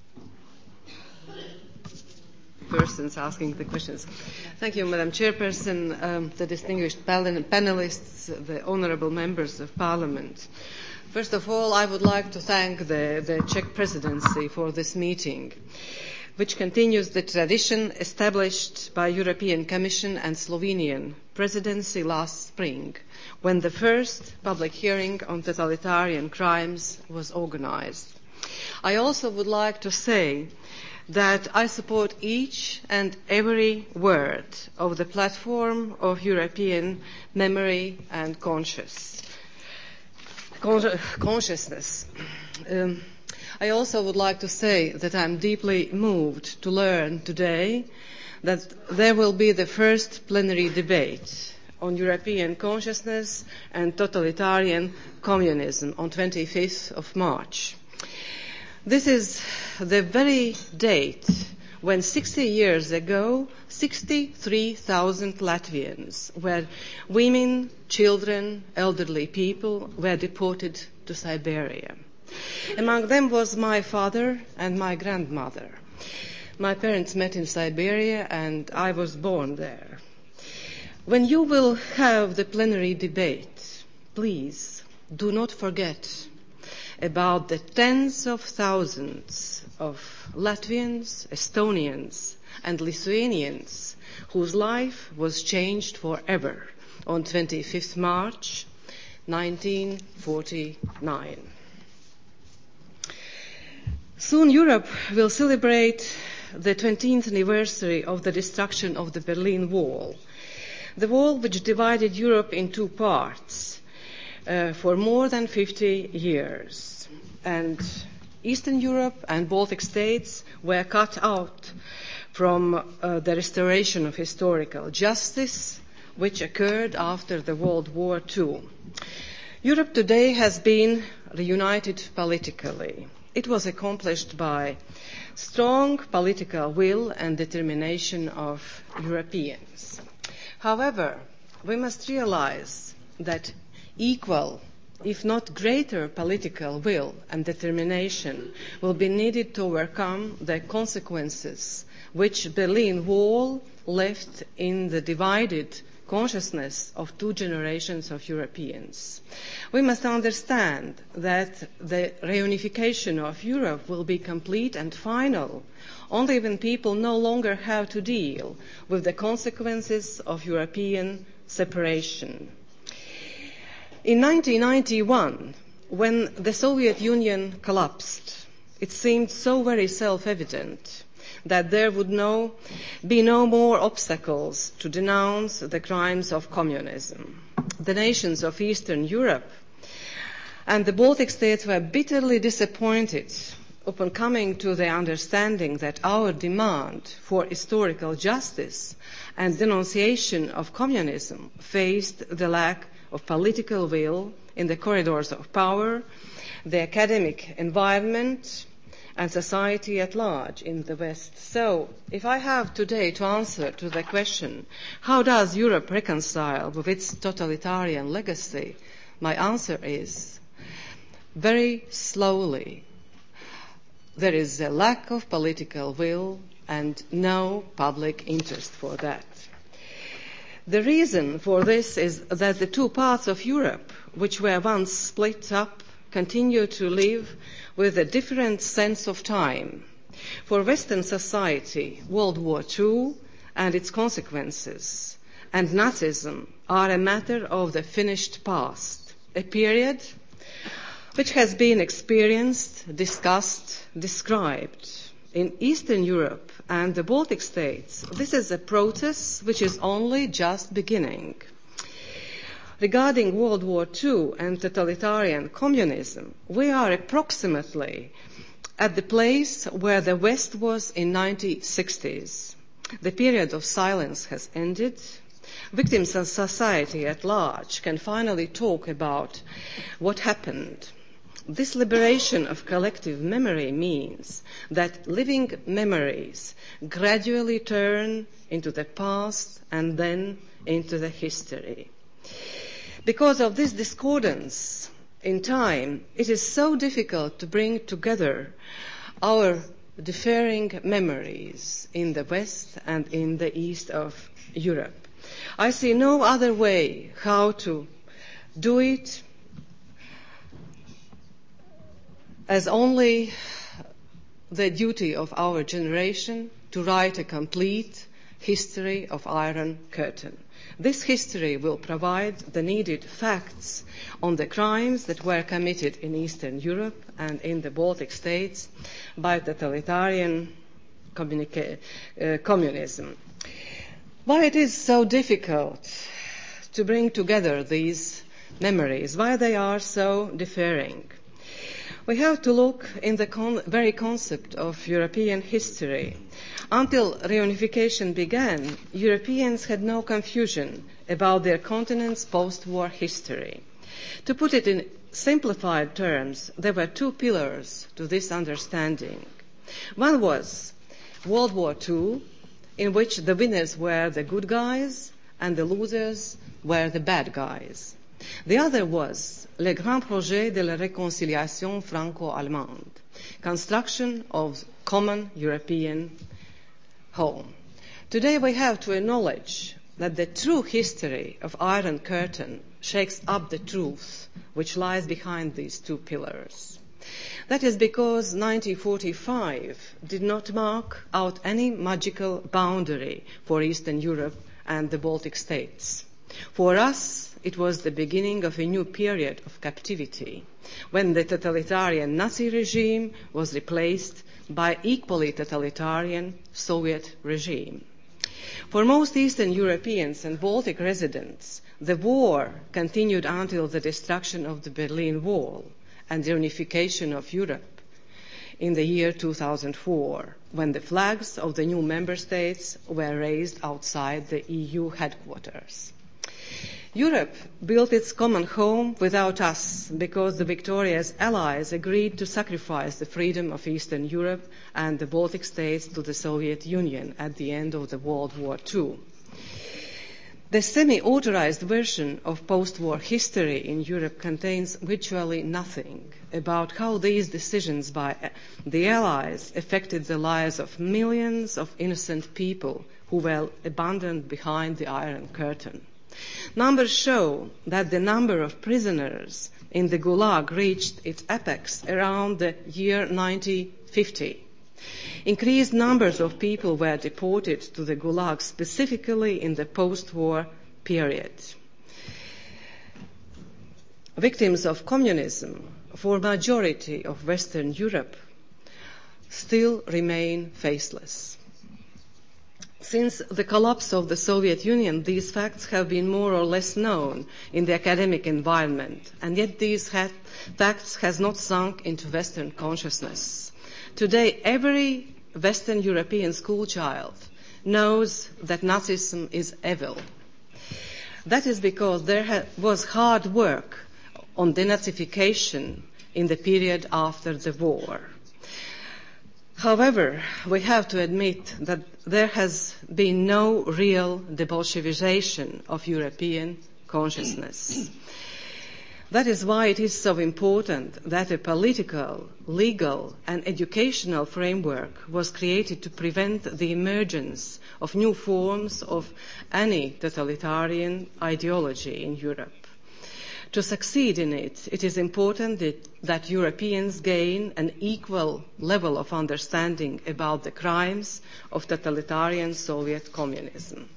Persons asking the questions. Thank you, Madam Chairperson, um, the distinguished panelists, the honourable members of Parliament. First of all, I would like to thank the, the Czech presidency for this meeting, which continues the tradition established by European Commission and Slovenian presidency last spring, when the first public hearing on totalitarian crimes was organised. I also would like to say that I support each and every word of the platform of European memory and conscience. consciousness. Um, I also would like to say that I'm deeply moved to learn today that there will be the first plenary debate on European consciousness and totalitarian communism on twenty-fifth of March. This is the very date when sixty years ago, sixty-three thousand Latvians, were women, children, elderly people, were deported to Siberia. Among them was my father and my grandmother. My parents met in Siberia and I was born there. When you will have the plenary debate, please do not forget about the tens of thousands of Latvians, Estonians, and Lithuanians whose life was changed forever on twenty-fifth of March nineteen forty-nine. Soon Europe will celebrate the twentieth anniversary of the destruction of the Berlin Wall, the wall which divided Europe in two parts uh, for more than fifty years. And Eastern Europe and Baltic states were cut out from uh, the restoration of historical justice, which occurred after the World War Two. Europe today has been reunited politically. It was accomplished by strong political will and determination of Europeans. However, we must realize that equal, if not greater, political will and determination will be needed to overcome the consequences which Berlin Wall left in the divided consciousness of two generations of Europeans. We must understand that the reunification of Europe will be complete and final only when people no longer have to deal with the consequences of European separation. In nineteen ninety-one, when the Soviet Union collapsed, it seemed so very self-evident that there would no, be no more obstacles to denounce the crimes of communism. The nations of Eastern Europe and the Baltic states were bitterly disappointed upon coming to the understanding that our demand for historical justice and denunciation of communism faced the lack of political will in the corridors of power, the academic environment, and society at large in the West. So, if I have today to answer to the question, how does Europe reconcile with its totalitarian legacy, my answer is, very slowly. There is a lack of political will and no public interest for that. The reason for this is that the two parts of Europe, which were once split up, continue to live with a different sense of time. For Western society, World War Two and its consequences and Nazism are a matter of the finished past, a period which has been experienced, discussed, described. In Eastern Europe and the Baltic states, this is a process which is only just beginning. Regarding World War Two and totalitarian communism, we are approximately at the place where the West was in the nineteen sixties. The period of silence has ended. Victims and society at large can finally talk about what happened. This liberation of collective memory means that living memories gradually turn into the past and then into the history. Because of this discordance in time, it is so difficult to bring together our differing memories in the West and in the East of Europe. I see no other way how to do it as only the duty of our generation to write a complete history of Iron Curtain. This history will provide the needed facts on the crimes that were committed in Eastern Europe and in the Baltic states by totalitarian communica- uh, communism. Why it is so difficult to bring together these memories, why they are so differing. We have to look in the con- very concept of European history. Until reunification began, Europeans had no confusion about their continent's post-war history. To put it in simplified terms, there were two pillars to this understanding. One was World War Two, in which the winners were the good guys and the losers were the bad guys. The other was Le Grand Projet de la Réconciliation Franco-Allemande, construction of common European home. Today we have to acknowledge that the true history of Iron Curtain shakes up the truth which lies behind these two pillars. That is because nineteen forty-five did not mark out any magical boundary for Eastern Europe and the Baltic states. For us, it was the beginning of a new period of captivity, when the totalitarian Nazi regime was replaced by equally totalitarian Soviet regime. For most Eastern Europeans and Baltic residents, the war continued until the destruction of the Berlin Wall and the unification of Europe in the year two thousand four, when the flags of the new member states were raised outside the E U headquarters. Europe built its common home without us because the victorious allies agreed to sacrifice the freedom of Eastern Europe and the Baltic states to the Soviet Union at the end of the World War Two. The semi-authorized version of post-war history in Europe contains virtually nothing about how these decisions by the Allies affected the lives of millions of innocent people who were abandoned behind the Iron Curtain. Numbers show that the number of prisoners in the Gulag reached its apex around the year nineteen fifty. Increased numbers of people were deported to the Gulag, specifically in the post-war period. Victims of communism, for majority of Western Europe, still remain faceless. Since the collapse of the Soviet Union, these facts have been more or less known in the academic environment, and yet these ha- facts have not sunk into Western consciousness. Today, every Western European school child knows that Nazism is evil. That is because there ha- was hard work on denazification in the period after the war. However, we have to admit that there has been no real debolshevization of European consciousness. That is why it is so important that a political, legal, and educational framework was created to prevent the emergence of new forms of any totalitarian ideology in Europe. To succeed in it, it is important that, that Europeans gain an equal level of understanding about the crimes of totalitarian Soviet communism.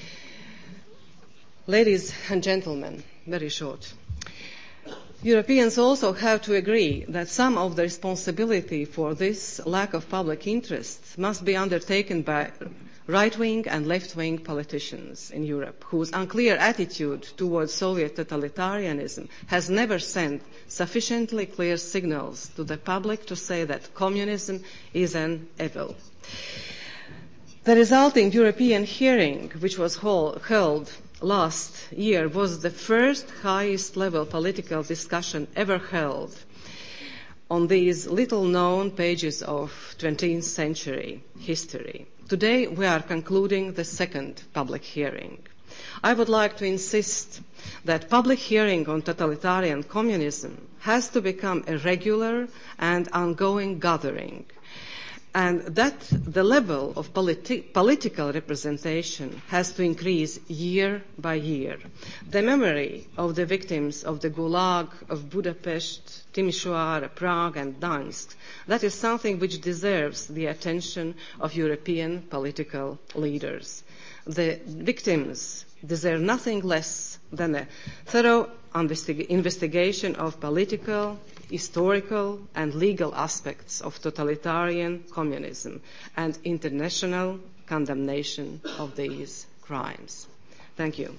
Ladies and gentlemen, very short. Europeans also have to agree that some of the responsibility for this lack of public interest must be undertaken by right-wing and left-wing politicians in Europe, whose unclear attitude towards Soviet totalitarianism has never sent sufficiently clear signals to the public to say that communism is an evil. The resulting European hearing, which was held last year, was the first highest level political discussion ever held on these little-known pages of twentieth century history. Today we are concluding the second public hearing. I would like to insist that public hearing on totalitarian communism has to become a regular and ongoing gathering, and that the level of politi- political representation has to increase year by year. The memory of the victims of the Gulag, of Budapest, Timisoara, Prague and Gdansk, that is something which deserves the attention of European political leaders. The victims deserve nothing less than a thorough investig- investigation of political, historical and legal aspects of totalitarian communism and international condemnation of these crimes. Thank you.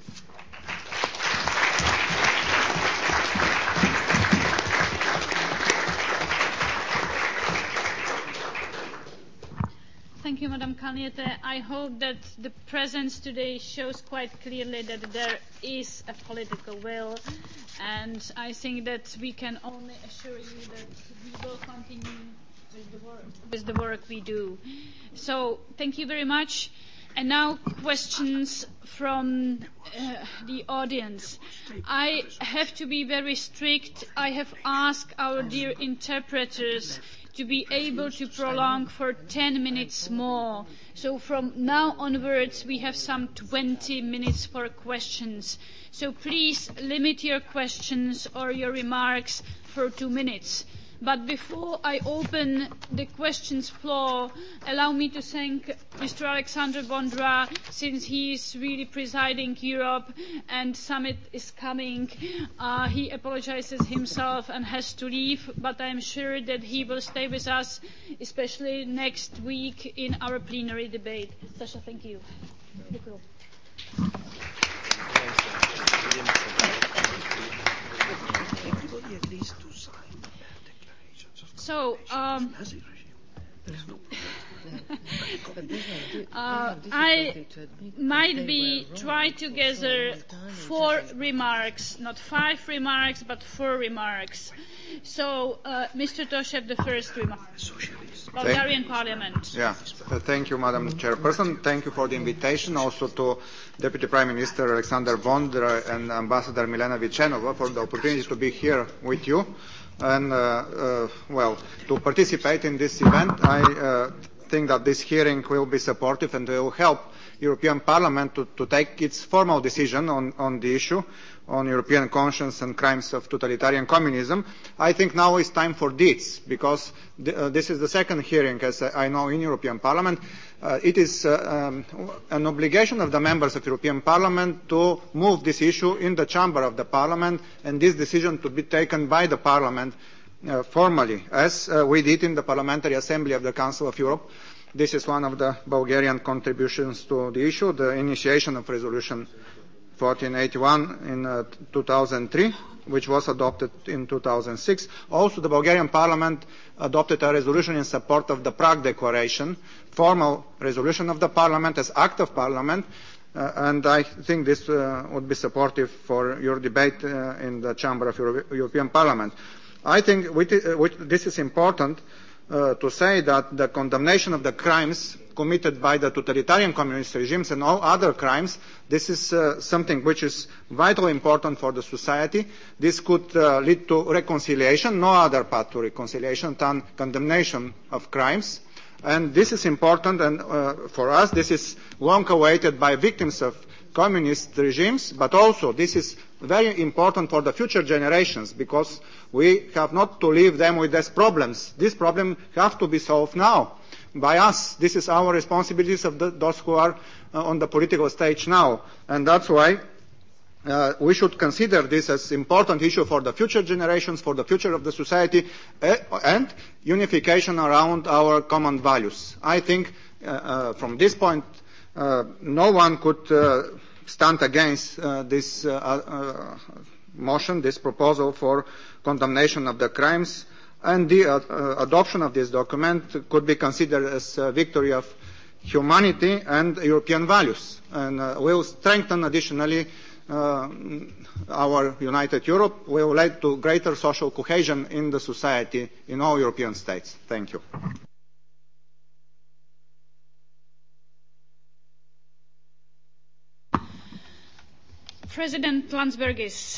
Thank you, Madam Kalniete. I hope that the presence today shows quite clearly that there is a political will, and I think that we can only assure you that we will continue with the work, with the work we do. So, thank you very much. And now questions from uh, the audience. I have to be very strict. I have asked our dear interpreters to be able to prolong for ten minutes more. So from now onwards, we have some twenty minutes for questions. So please limit your questions or your remarks for two minutes. But before I open the questions floor, allow me to thank Mister Alexander Vondra, since he is really presiding Europe and summit is coming. Uh, he apologizes himself and has to leave, but I am sure that he will stay with us, especially next week in our plenary debate. Sasha, thank you. Everybody at least to sign. So, um, uh, I might be try together four remarks, not five remarks, but four remarks. So, uh, Mister Toshev, the first remark. Bulgarian thank, Parliament. Yeah, uh, thank you, Madam Chairperson. Thank you for the invitation. Also to Deputy Prime Minister Alexander Vondra and Ambassador Milena Vichenova for the opportunity to be here with you. And, uh, uh, well, to participate in this event, I uh, think that this hearing will be supportive and will help European Parliament to, to take its formal decision on, on the issue on European conscience and crimes of totalitarian communism. I think now is time for deeds, because th- uh, this is the second hearing, as I know, in European Parliament. Uh, it is uh, um, an obligation of the members of European Parliament to move this issue in the chamber of the Parliament, and this decision to be taken by the Parliament uh, formally, as uh, we did in the Parliamentary Assembly of the Council of Europe. This is one of the Bulgarian contributions to the issue, the initiation of resolution fourteen eighty-one in uh, two thousand three, which was adopted in two thousand six. Also, the Bulgarian Parliament adopted a resolution in support of the Prague Declaration, formal resolution of the Parliament as act of Parliament, uh, and I think this uh, would be supportive for your debate uh, in the Chamber of Euro European Parliament. I think with, uh, with, this is important uh, to say that the condemnation of the crimes committed by the totalitarian communist regimes and all other crimes, this is uh, something which is vitally important for the society. This could uh, lead to reconciliation, no other path to reconciliation than condemnation of crimes. And this is important, and uh, for us this is long awaited by victims of communist regimes, but also this is very important for the future generations, because we have not to leave them with these problems. These problems have to be solved now by us. This is our responsibilities of the, those who are uh, on the political stage now. And that's why uh, we should consider this as an important issue for the future generations, for the future of the society, uh, and unification around our common values. I think uh, uh, from this point, uh, no one could uh, stand against uh, this uh, uh, motion, this proposal for condemnation of the crimes. And the uh, uh, adoption of this document could be considered as a victory of humanity and European values, and uh, will strengthen additionally uh, our united Europe, will lead to greater social cohesion in the society in all European states. Thank you. President Landsbergis,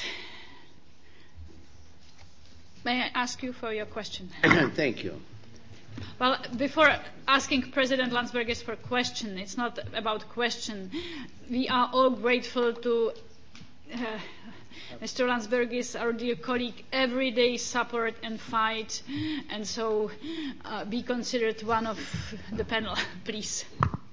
may I ask you for your question? Thank you. Well, before asking President Landsbergis for a question, it's not about question. We are all grateful to uh, Mister Landsbergis, our dear colleague, everyday support and fight, and so uh, be considered one of the panel, please.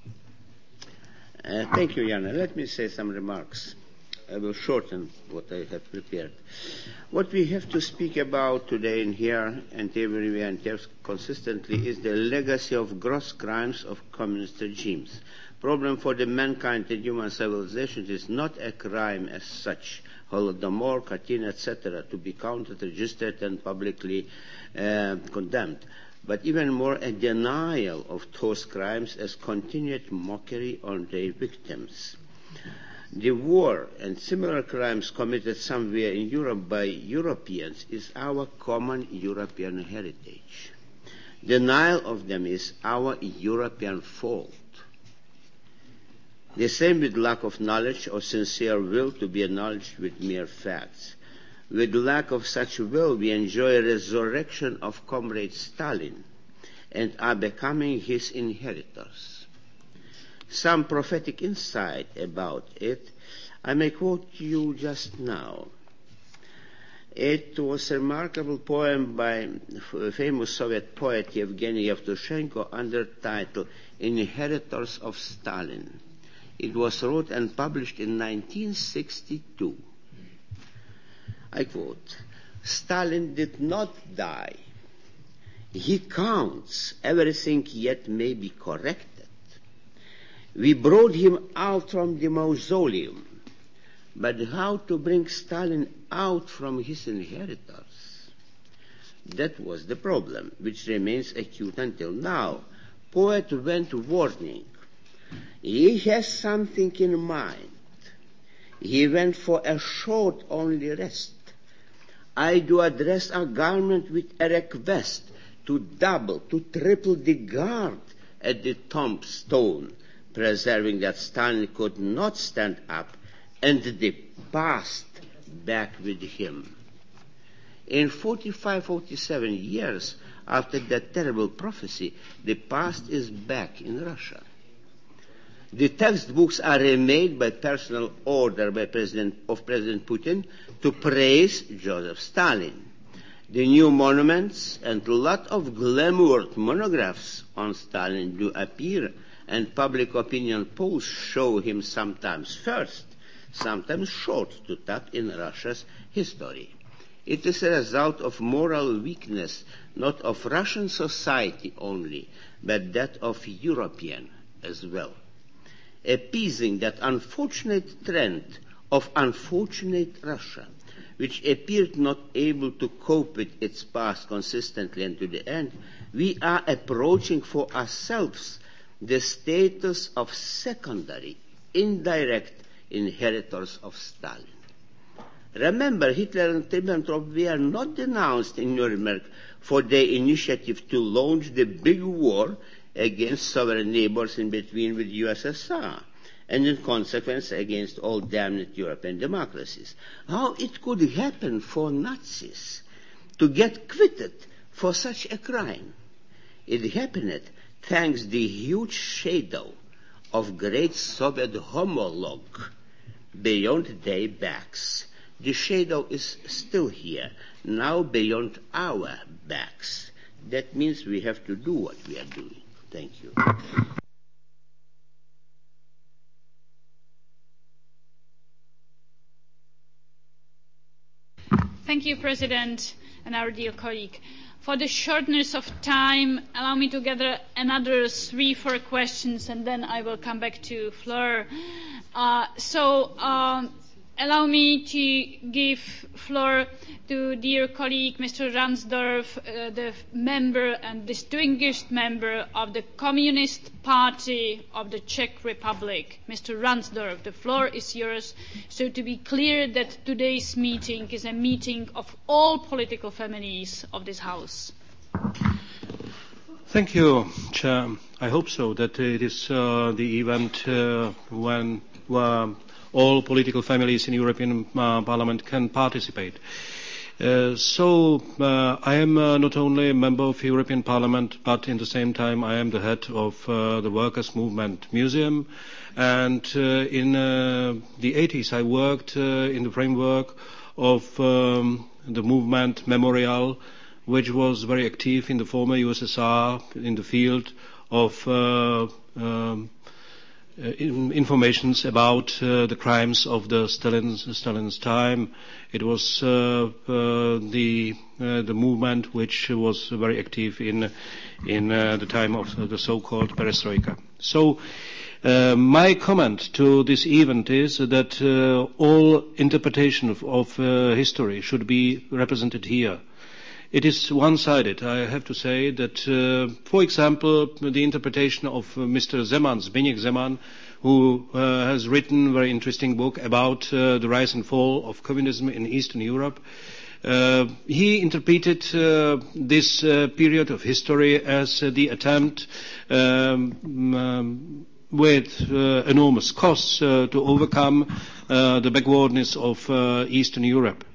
Uh, thank you, Jana. Let me say some remarks. I will shorten what I have prepared. What we have to speak about today in here and everywhere and consistently is the legacy of gross crimes of communist regimes. Problem for the mankind and human civilization is not a crime as such, Holodomor, Katyn, et cetera, to be counted, registered, and publicly uh, condemned, but even more a denial of those crimes as continued mockery on their victims. The war and similar crimes committed somewhere in Europe by Europeans is our common European heritage. Denial of them is our European fault. The same with lack of knowledge or sincere will to be acknowledged with mere facts. With lack of such will, we enjoy a resurrection of Comrade Stalin and are becoming his inheritors. Some prophetic insight about it, I may quote you just now. It was a remarkable poem by a famous Soviet poet Yevgeny Yevtushenko under title Inheritors of Stalin. It was wrote and published in nineteen sixty-two. I quote, Stalin did not die. He counts. Everything yet may be corrected. We brought him out from the mausoleum. But how to bring Stalin out from his inheritors? That was the problem, which remains acute until now. Poet went warning. He has something in mind. He went for a short only rest. I do address a government with a request to double, to triple the guard at the tombstone, preserving that Stalin could not stand up and the past back with him. In forty-five, forty-seven years after that terrible prophecy, the past is back in Russia. The textbooks are remade by personal order by President, of President Putin to praise Joseph Stalin. The new monuments and a lot of glamoured monographs on Stalin do appear, and public opinion polls show him sometimes first, sometimes short to tuck in Russia's history. It is a result of moral weakness, not of Russian society only, but that of European as well. Appeasing that unfortunate trend of unfortunate Russia, which appeared not able to cope with its past consistently and to the end, we are approaching for ourselves the status of secondary, indirect inheritors of Stalin. Remember, Hitler and Ribbentrop were not denounced in Nuremberg for their initiative to launch the big war against sovereign neighbors in between with U S S R, and in consequence against all damned European democracies. How it could happen for Nazis to get quitted for such a crime? It happened thanks the huge shadow of great Soviet homologue beyond their backs. The shadow is still here, now beyond our backs. That means we have to do what we are doing. Thank you. Thank you, President, and our dear colleague. For the shortness of time, allow me to gather another three, four questions, and then I will come back to floor. Uh, so, um, allow me to give floor to dear colleague Mister Ransdorf, uh, the member and distinguished member of the Communist Party of the Czech Republic. Mister Ransdorf, the floor is yours. So to be clear that today's meeting is a meeting of all political families of this House. Thank you, Chair. I hope so, that it is uh, the event uh, when uh, all political families in European uh, Parliament can participate. Uh, so uh, I am uh, not only a member of European Parliament, but in the same time I am the head of uh, the Workers' Movement Museum. And uh, in uh, the eighties I worked uh, in the framework of um, the movement Memorial, which was very active in the former U S S R in the field of uh, um, Uh, informations about uh, the crimes of the Stalin's, Stalin's time. It was uh, uh, the uh, the movement which was very active in in uh, the time of the so-called perestroika. So uh, my comment to this event is that uh, all interpretation of, of uh, history should be represented here. It is one-sided. I have to say that, uh, for example, the interpretation of uh, Mister Zeman, Zbigniew Zeman, who uh, has written a very interesting book about uh, the rise and fall of communism in Eastern Europe, uh, he interpreted uh, this uh, period of history as uh, the attempt um, um, with uh, enormous costs uh, to overcome uh, the backwardness of uh, Eastern Europe.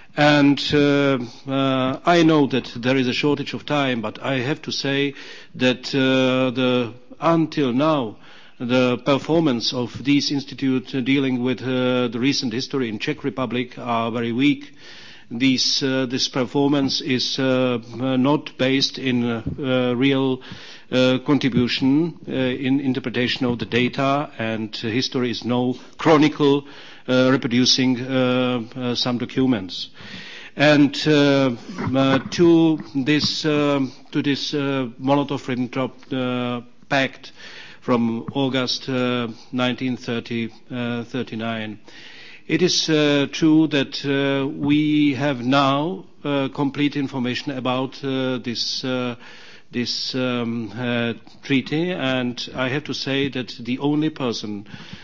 And uh, uh, I know that there is a shortage of time, but I have to say that uh, the, until now, the performance of these institutes uh, dealing with uh, the recent history in Czech Republic are very weak. These, uh, this performance is uh, uh, not based in uh, uh, real uh, contribution uh, in interpretation of the data, and uh, history is no chronicle Uh, reproducing uh, uh, some documents. And uh, uh, to this uh, to this uh, Molotov-Ribbentrop uh, pact from August uh, nineteen thirty-nine, it is uh, true that uh, we have now uh, complete information about uh, this uh, this um, uh, treaty, and I have to say that the only person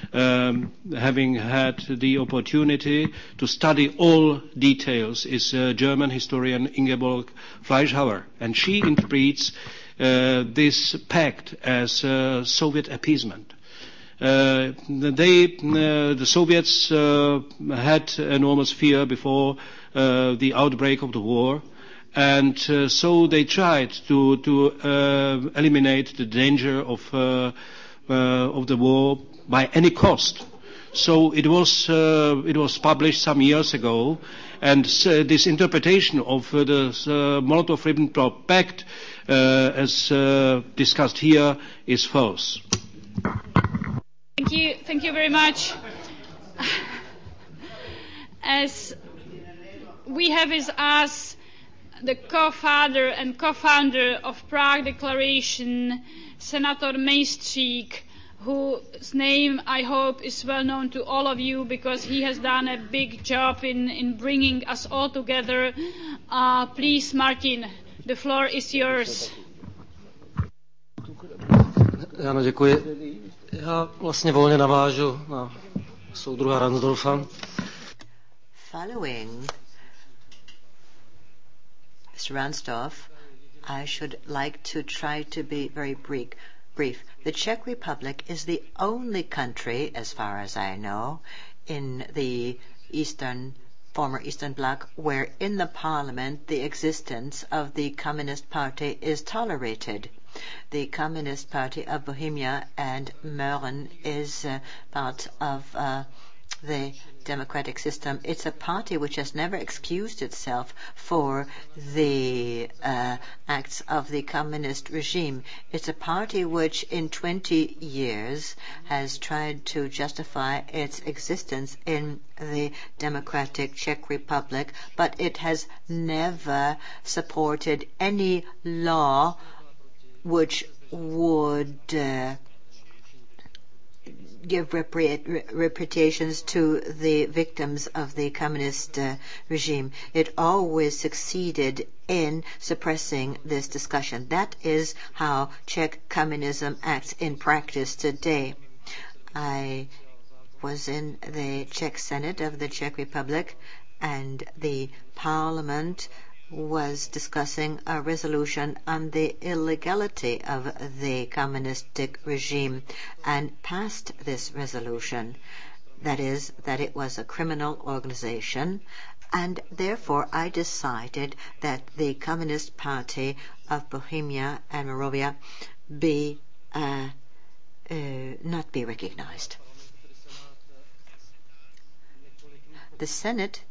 um, having had the opportunity to study all details is uh, German historian Ingeborg Fleischhauer, and she interprets uh, this pact as uh, Soviet appeasement. Uh, they, uh, the Soviets uh, had enormous fear before uh, the outbreak of the war, and uh, so they tried to to uh, eliminate the danger of uh, uh, of the war by any cost. So it was uh, it was published some years ago, and uh, this interpretation of uh, the uh, Molotov-Ribbentrop Pact, uh, as uh, discussed here, is false. Thank you, thank you very much. As we have with us the co-father and co-founder of Prague Declaration, Senator Mejstřík, whose name I hope is well known to all of you because he has done a big job in, in bringing us all together. Uh, please, Martin, the floor is yours. Ano, děkuji. Já vlastně volně navážu na soudruha Ransdorfa. Following Mister Ransdorf, I should like to try to be very brief. brief. The Czech Republic is the only country, as far as I know, in the Eastern, former Eastern Bloc, where in the parliament the existence of the Communist Party is tolerated. The Communist Party of Bohemia and Mähren is uh, part of uh, the democratic system. It's a party which has never excused itself for the uh, acts of the communist regime. It's a party which in twenty years has tried to justify its existence in the democratic Czech Republic, but it has never supported any law which would uh, give repri- reputations to the victims of the communist uh, regime. It always succeeded in suppressing this discussion. That is how Czech communism acts in practice today. I was in the Czech Senate of the Czech Republic, and the parliament was discussing a resolution on the illegality of the communistic regime and passed this resolution. That is, that it was a criminal organization, and therefore I decided that the Communist Party of Bohemia and Moravia be uh, uh, not be recognized. The Senate,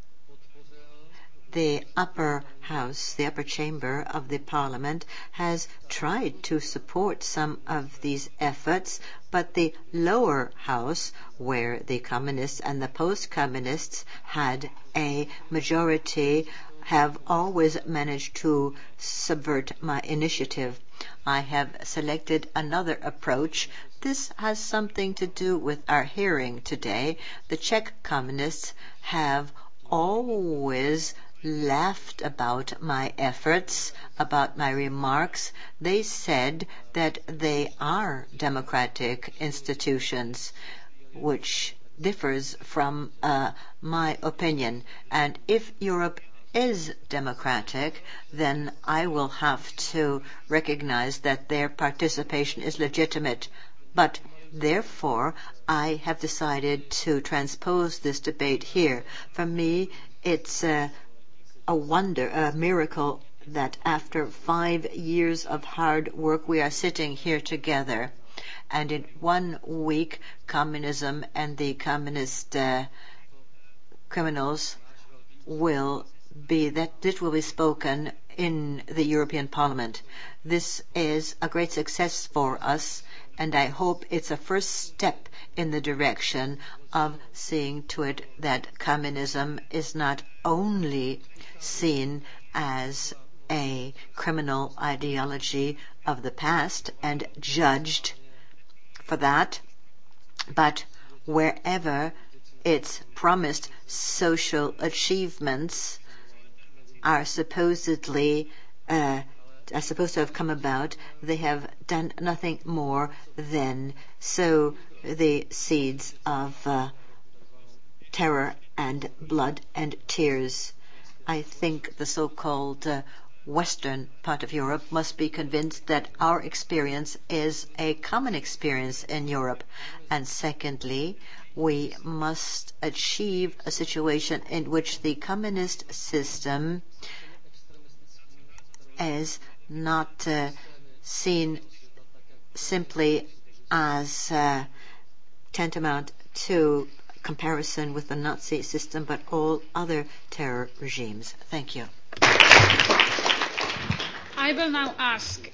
the upper house, the upper chamber of the parliament, has tried to support some of these efforts, but the lower house, where the communists and the post-communists had a majority, have always managed to subvert my initiative. I have selected another approach. This has something to do with our hearing today. The Czech communists have always laughed about my efforts, about my remarks. They said that they are democratic institutions, which differs from uh, my opinion. And if Europe is democratic, then I will have to recognize that their participation is legitimate. But therefore, I have decided to transpose this debate here. For me, it's uh, a wonder, a miracle that after five years of hard work we are sitting here together. And in one week, communism and the communist uh, criminals will be, that this will be spoken in the European Parliament. This is a great success for us, and I hope it's a first step in the direction of seeing to it that communism is not only seen as a criminal ideology of the past and judged for that, but wherever its promised social achievements are supposedly uh, are supposed to have come about, they have done nothing more than sow the seeds of uh, terror and blood and tears. I think the so-called uh, Western part of Europe must be convinced that our experience is a common experience in Europe. And secondly, we must achieve a situation in which the communist system is not uh, seen simply as uh, tantamount to comparison with the Nazi system, but all other terror regimes. Thank you. I will now ask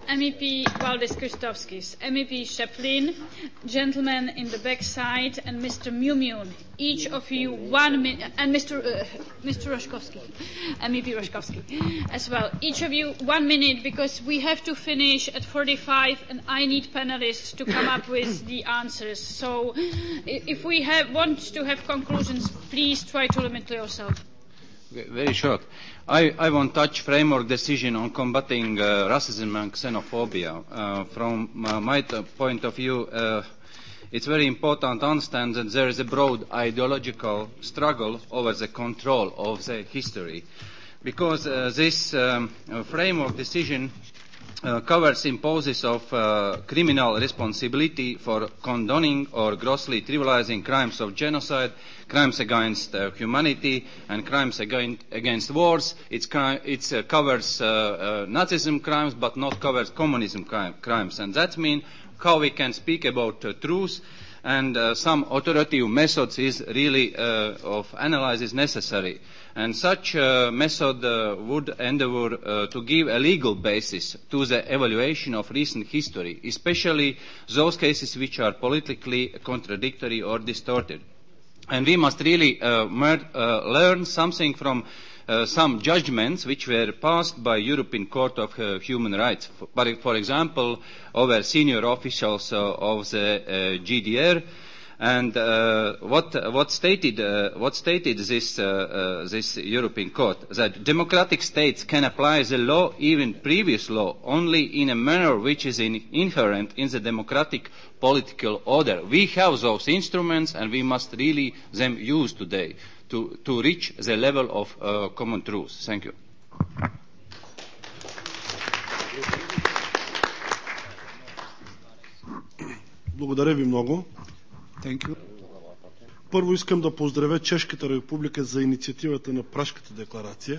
M E P Valdis Christovskis, M E P Sheplin, gentleman in the back side, and Mister Mumyun. Each of you one minute, and Mister Uh, Mister Roszkowski, M E P Roszkowski, as well. Each of you one minute, because we have to finish at forty-five, and I need panelists to come up with the answers. So, if we have, want to have conclusions, please try to limit yourself. Okay, very short. I, I want to touch framework decision on combating uh, racism and xenophobia. Uh, from uh, my t- point of view, uh, it's very important to understand that there is a broad ideological struggle over the control of the history, because uh, this um, uh, framework decision uh, covers imposes of uh, criminal responsibility for condoning or grossly trivializing crimes of genocide, crimes against uh, humanity, and crimes against, against wars. It uh, covers uh, uh, Nazism crimes, but not covers communism crime, crimes. And that means how we can speak about uh, truth, and uh, some authoritative methods is really uh, of analysis necessary. And such a uh, method uh, would endeavor uh, to give a legal basis to the evaluation of recent history, especially those cases which are politically contradictory or distorted. And we must really uh, mer- uh, learn something from uh, some judgments which were passed by European Court of uh, Human Rights. For, for example, over senior officials uh, of the uh, G D R. And uh, what, what stated uh, what stated this uh, uh, this European Court, that democratic states can apply the law, even previous law, only in a manner which is in, inherent in the democratic political order. We have those instruments, and we must really them use today to to reach the level of uh, common truth. Thank you. Благодаря ви много. Първо искам да поздравя Чешката република за инициативата на Пражката декларация.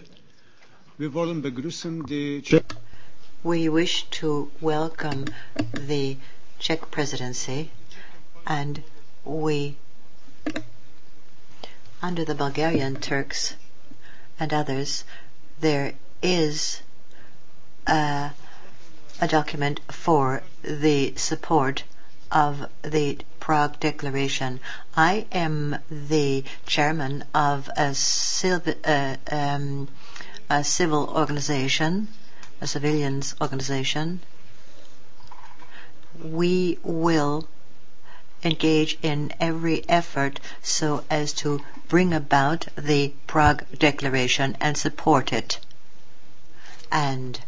We wish to welcome the Czech presidency, and we, under the Bulgarian Turks and others, there is a, a document for the support of the Prague Declaration. I am the chairman of a, civ- uh, um, a civil organization, a civilians organization. We will engage in every effort so as to bring about the Prague Declaration and support it. And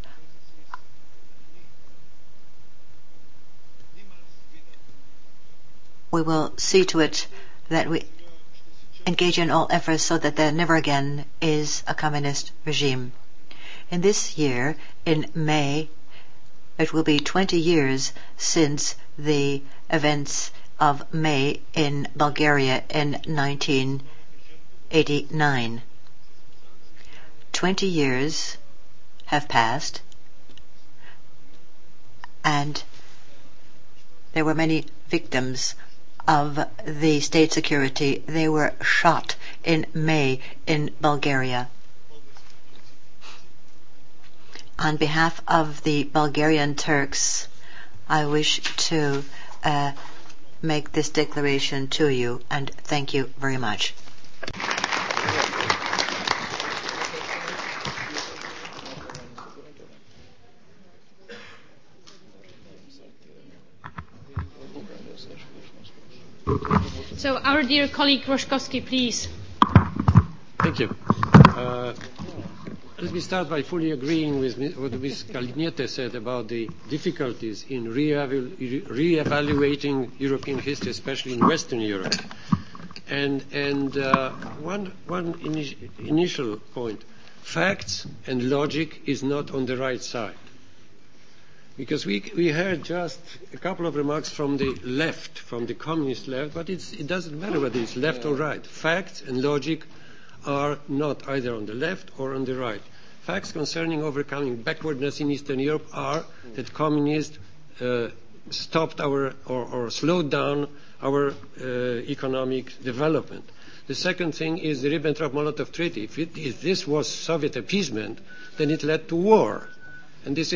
we will see to it that we engage in all efforts so that there never again is a communist regime. In this year, in May, it will be twenty years since the events of May in Bulgaria in nineteen eighty-nine. Twenty years have passed, and there were many victims of the state security. They were shot in May in Bulgaria. On behalf of the Bulgarian Turks, I wish to uh, make this declaration to you, and thank you very much. So, our dear colleague Roszkowski, please. Thank you. Uh, let me start by fully agreeing with what Miz Kalniete said about the difficulties in re-evaluating European history, especially in Western Europe. And, and uh, one, one initi- initial point, facts and logic is not on the right side. Because we, we heard just a couple of remarks from the left, from the communist left, but it's, it doesn't matter whether it's left or right. Facts and logic are not either on the left or on the right. Facts concerning overcoming backwardness in Eastern Europe are that communists uh, stopped our or, or slowed down our uh, economic development. The second thing is the Ribbentrop-Molotov Treaty. If, it, if this was Soviet appeasement, then it led to war. And this is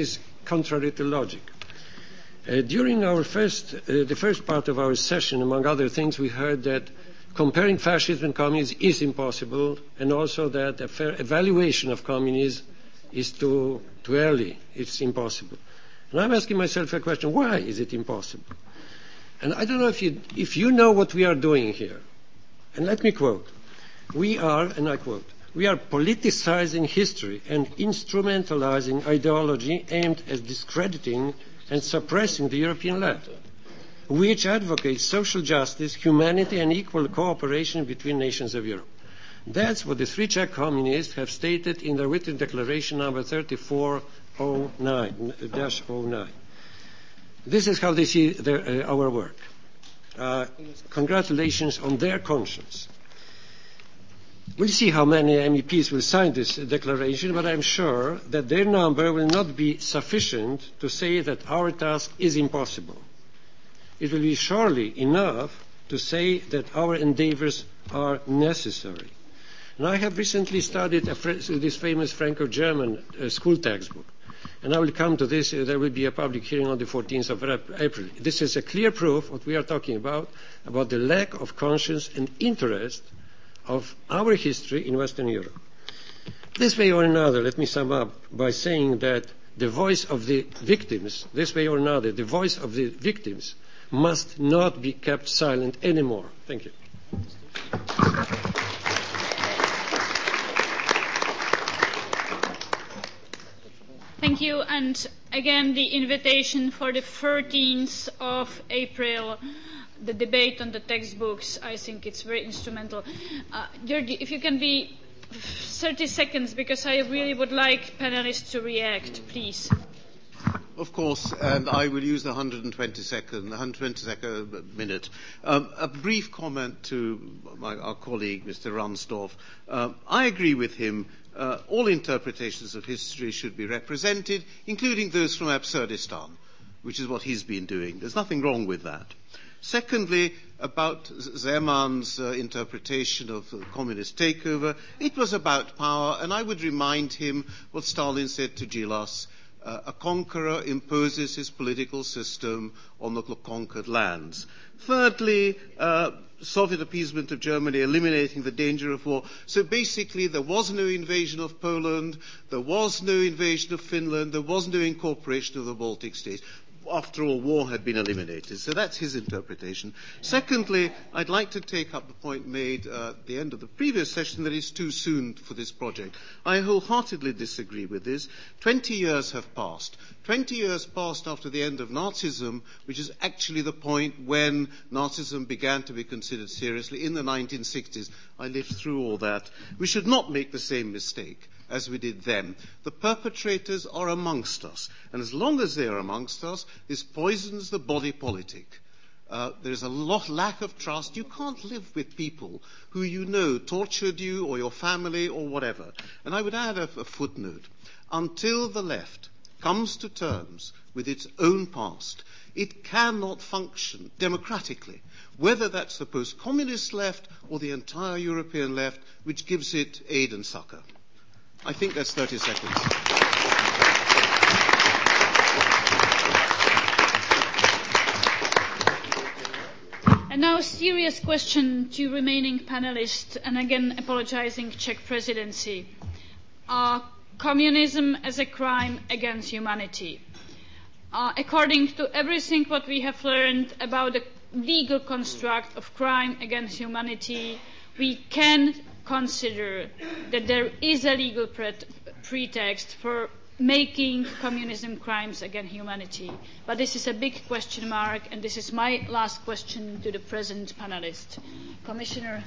contrary to logic. Uh, during our first, uh, the first part of our session, among other things, we heard that comparing fascism and communism is impossible, and also that a fair evaluation of communism is too, too early. It's impossible. And I'm asking myself a question, why is it impossible? And I don't know if you, if you know what we are doing here. And let me quote. We are, and I quote, we are politicizing history and instrumentalizing ideology aimed at discrediting and suppressing the European left, which advocates social justice, humanity, and equal cooperation between nations of Europe. That's what the three Czech communists have stated in their written declaration number thirty-four oh nine dash oh nine. This is how they see their, uh, our work. Uh, congratulations on their conscience. We'll see how many M E Ps will sign this declaration, but I'm sure that their number will not be sufficient to say that our task is impossible. It will be surely enough to say that our endeavors are necessary. And I have recently studied a fr- this famous Franco-German uh, school textbook. And I will come to this. Uh, there will be a public hearing on the fourteenth of April. This is a clear proof of what we are talking about, about the lack of conscience and interest of our history in Western Europe. This way or another, let me sum up by saying that the voice of the victims, this way or another, the voice of the victims must not be kept silent anymore. Thank you. Thank you. And again, the invitation for the thirteenth of April, the debate on the textbooks, I think it's very instrumental. Uh, Georgi, if you can be thirty seconds, because I really would like panelists to react, please. Of course, and I will use the one hundred twenty second, one hundred twenty second minute. Um, a brief comment to my, our colleague, Mister Ransdorf. Um, I agree with him. Uh, all interpretations of history should be represented, including those from Absurdistan, which is what he's been doing. There's nothing wrong with that. Secondly, about Zeman's uh, interpretation of the communist takeover, it was about power, and I would remind him what Stalin said to Gilas. Uh, a conqueror imposes his political system on the conquered lands. Thirdly, uh, Soviet appeasement of Germany, eliminating the danger of war. So basically, there was no invasion of Poland, there was no invasion of Finland, there was no incorporation of the Baltic states. After all, war had been eliminated. So that's his interpretation. Secondly, I'd like to take up the point made uh, at the end of the previous session that it's too soon for this project. I wholeheartedly disagree with this. Twenty years have passed. Twenty years passed after the end of Nazism, which is actually the point when Nazism began to be considered seriously in the nineteen sixties. I lived through all that. We should not make the same mistake as we did then. The perpetrators are amongst us, and as long as they are amongst us, this poisons the body politic. Uh, there is a lot lack of trust. You can't live with people who you know tortured you or your family or whatever. And I would add a, a footnote. Until the left comes to terms with its own past, it cannot function democratically, whether that's the post-communist left or the entire European left, which gives it aid and succor. I think that's thirty seconds. And now a serious question to remaining panelists, and again apologizing Czech presidency. Uh, communism as a crime against humanity. Uh, according to everything what we have learned about the legal construct of crime against humanity, we can consider that there is a legal pret- pretext for making communism crimes against humanity. But this is a big question mark, and this is my last question to the present panelist. Commissioner.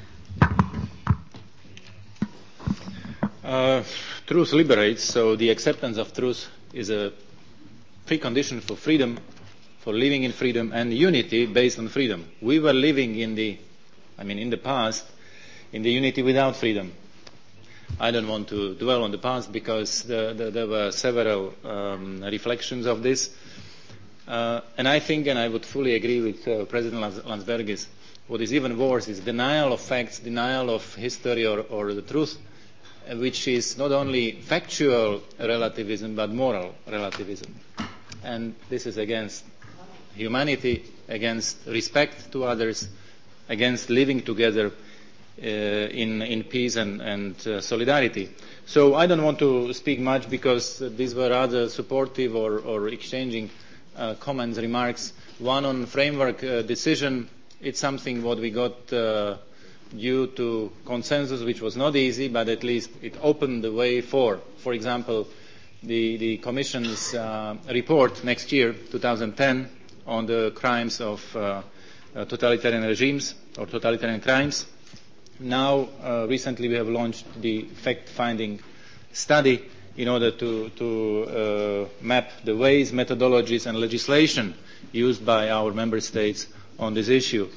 Uh, truth liberates, so the acceptance of truth is a precondition for freedom, for living in freedom, and unity based on freedom. We were living in the, I mean, in the past, in the unity without freedom. I don't want to dwell on the past because the, the, there were several um, reflections of this. Uh, and I think, and I would fully agree with uh, President Landsbergis, what is even worse is denial of facts, denial of history or, or the truth, which is not only factual relativism but moral relativism. and this is against humanity, against respect to others, against living together uh, in, in peace and, and uh, solidarity. So I don't want to speak much because uh, these were rather supportive or, or exchanging uh, comments, remarks. One on framework uh, decision, it's something what we got uh, due to consensus, which was not easy, but at least it opened the way for, for example, the, the Commission's uh, report next year, two thousand ten, on the crimes of uh, uh, totalitarian regimes or totalitarian crimes. Now, uh, recently we have launched the fact-finding study in order to, to uh, map the ways, methodologies and legislation used by our member states on this issue.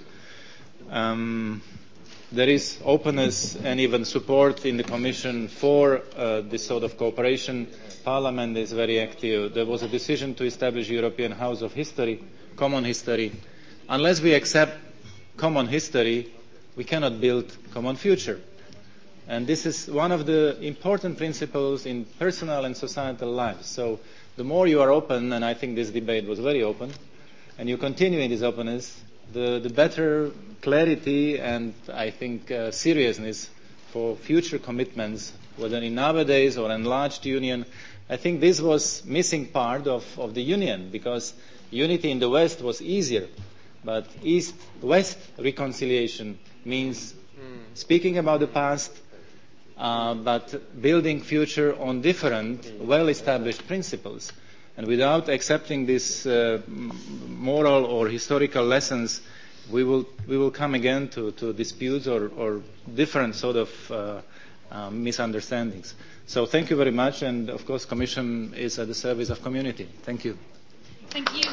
Um, there is openness and even support in the Commission for uh, this sort of cooperation. Parliament is very active. There was a decision to establish a European House of History, common history. Unless we accept common history, we cannot build common future. And this is one of the important principles in personal and societal life. So the more you are open, and I think this debate was very open, and you continue in this openness, the, the better clarity and, I think, uh, seriousness for future commitments, whether in nowadays or enlarged union. I think this was missing part of, of the union, because unity in the West was easier. But East-West reconciliation means speaking about the past, uh, but building future on different, well-established principles. And without accepting these uh, moral or historical lessons, we will we will come again to, to disputes or, or different sort of uh, uh, misunderstandings. So thank you very much, and of course, Commission is at the service of community. Thank you. Thank you.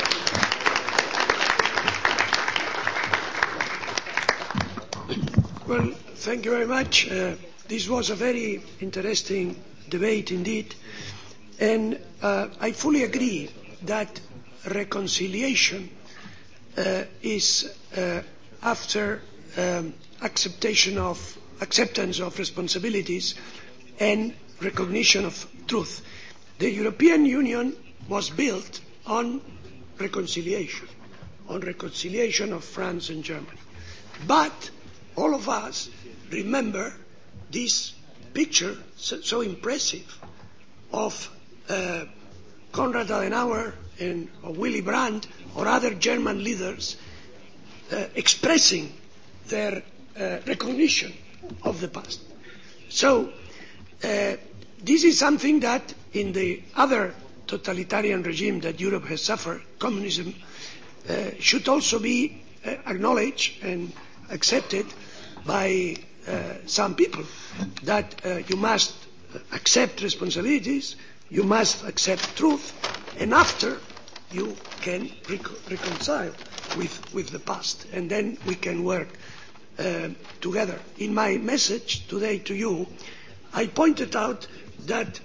Well, thank you very much. Uh, this was a very interesting debate indeed. And uh, I fully agree that reconciliation uh, is uh, after um, acceptation of, acceptance of responsibilities and recognition of truth. The European Union was built on reconciliation, on reconciliation of France and Germany. But all of us remember this picture so, so impressive of uh, Konrad Adenauer and or Willy Brandt or other German leaders uh, expressing their uh, recognition of the past. So uh, this is something that in the other totalitarian regime that Europe has suffered, communism, uh, should also be uh, acknowledged and accepted by uh, some people, that uh, you must accept responsibilities, you must accept truth, and after you can rec- reconcile with, with the past, and then we can work uh, together. In my message today to you, I pointed out that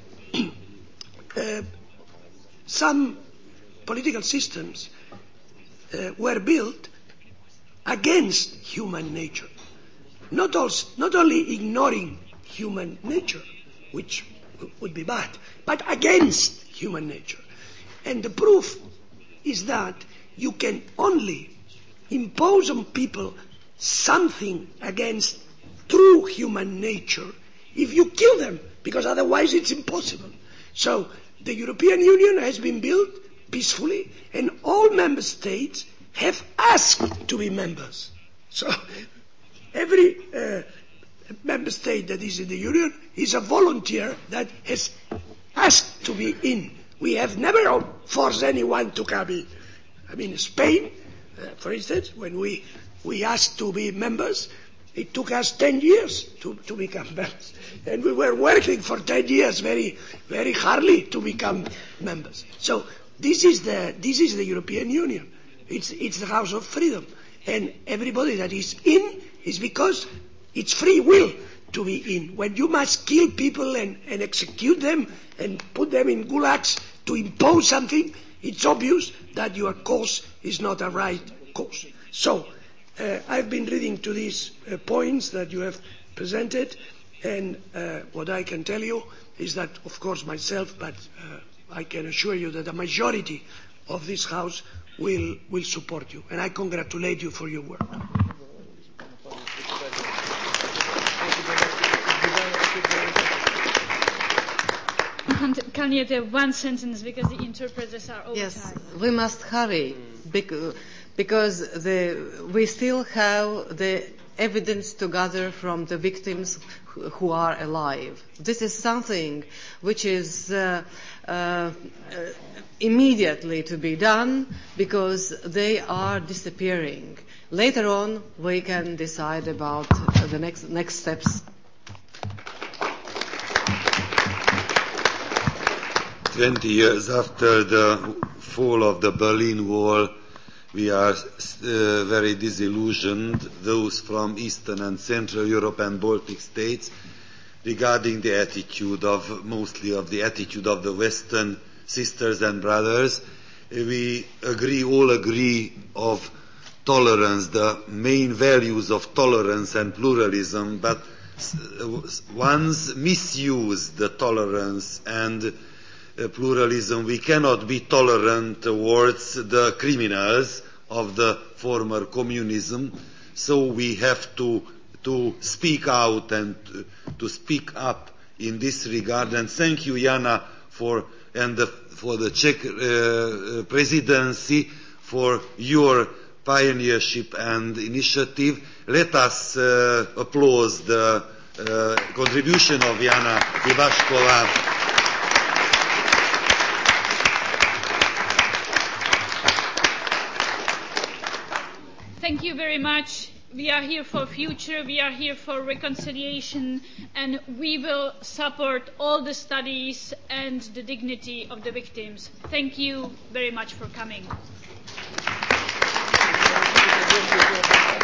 uh, some political systems uh, were built against human nature. Not, also, not only ignoring human nature, which would be bad, but against human nature. And the proof is that you can only impose on people something against true human nature if you kill them, because otherwise it's impossible. So the European Union has been built peacefully, and all member states have asked to be members. So every uh, member state that is in the Union is a volunteer that has asked to be in. We have never forced anyone to come in. I mean, Spain, uh, for instance, when we, we asked to be members, it took us ten years to, to become members. And we were working for ten years very, very hardly to become members. So this is the, this is the European Union. It's, it's the house of freedom. And everybody that is in is because it's free will to be in. When you must kill people and, and execute them and put them in gulags to impose something, it's obvious that your cause is not a right cause. So, uh, I've been reading to these uh, points that you have presented, and uh, what I can tell you is that, of course, myself, but uh, I can assure you that a majority of this House will, will support you, and I congratulate you for your work. Can you do one sentence because the interpreters are over Yes, time? we must hurry bec- because the, we still have the evidence to gather from the victims who, who are alive. This is something which is uh, uh, uh, immediately to be done because they are disappearing. Later on, we can decide about the next, next steps. Twenty years after the fall of the Berlin Wall, we are uh, very disillusioned, those from Eastern and Central Europe and Baltic states, regarding the attitude of, mostly of the attitude of the Western sisters and brothers. We agree, all agree of tolerance, the main values of tolerance and pluralism, but once misuse the tolerance and Uh, pluralism, we cannot be tolerant towards the criminals of the former communism, so we have to, to speak out and to, to speak up in this regard. And thank you, Jana, for, and the, for the Czech uh, presidency for your pioneership and initiative. Let us uh, applaud the uh, contribution of Jana Ivashkova. Thank you very much. We are here for future, we are here for reconciliation, and we will support all the studies and the dignity of the victims. Thank you very much for coming.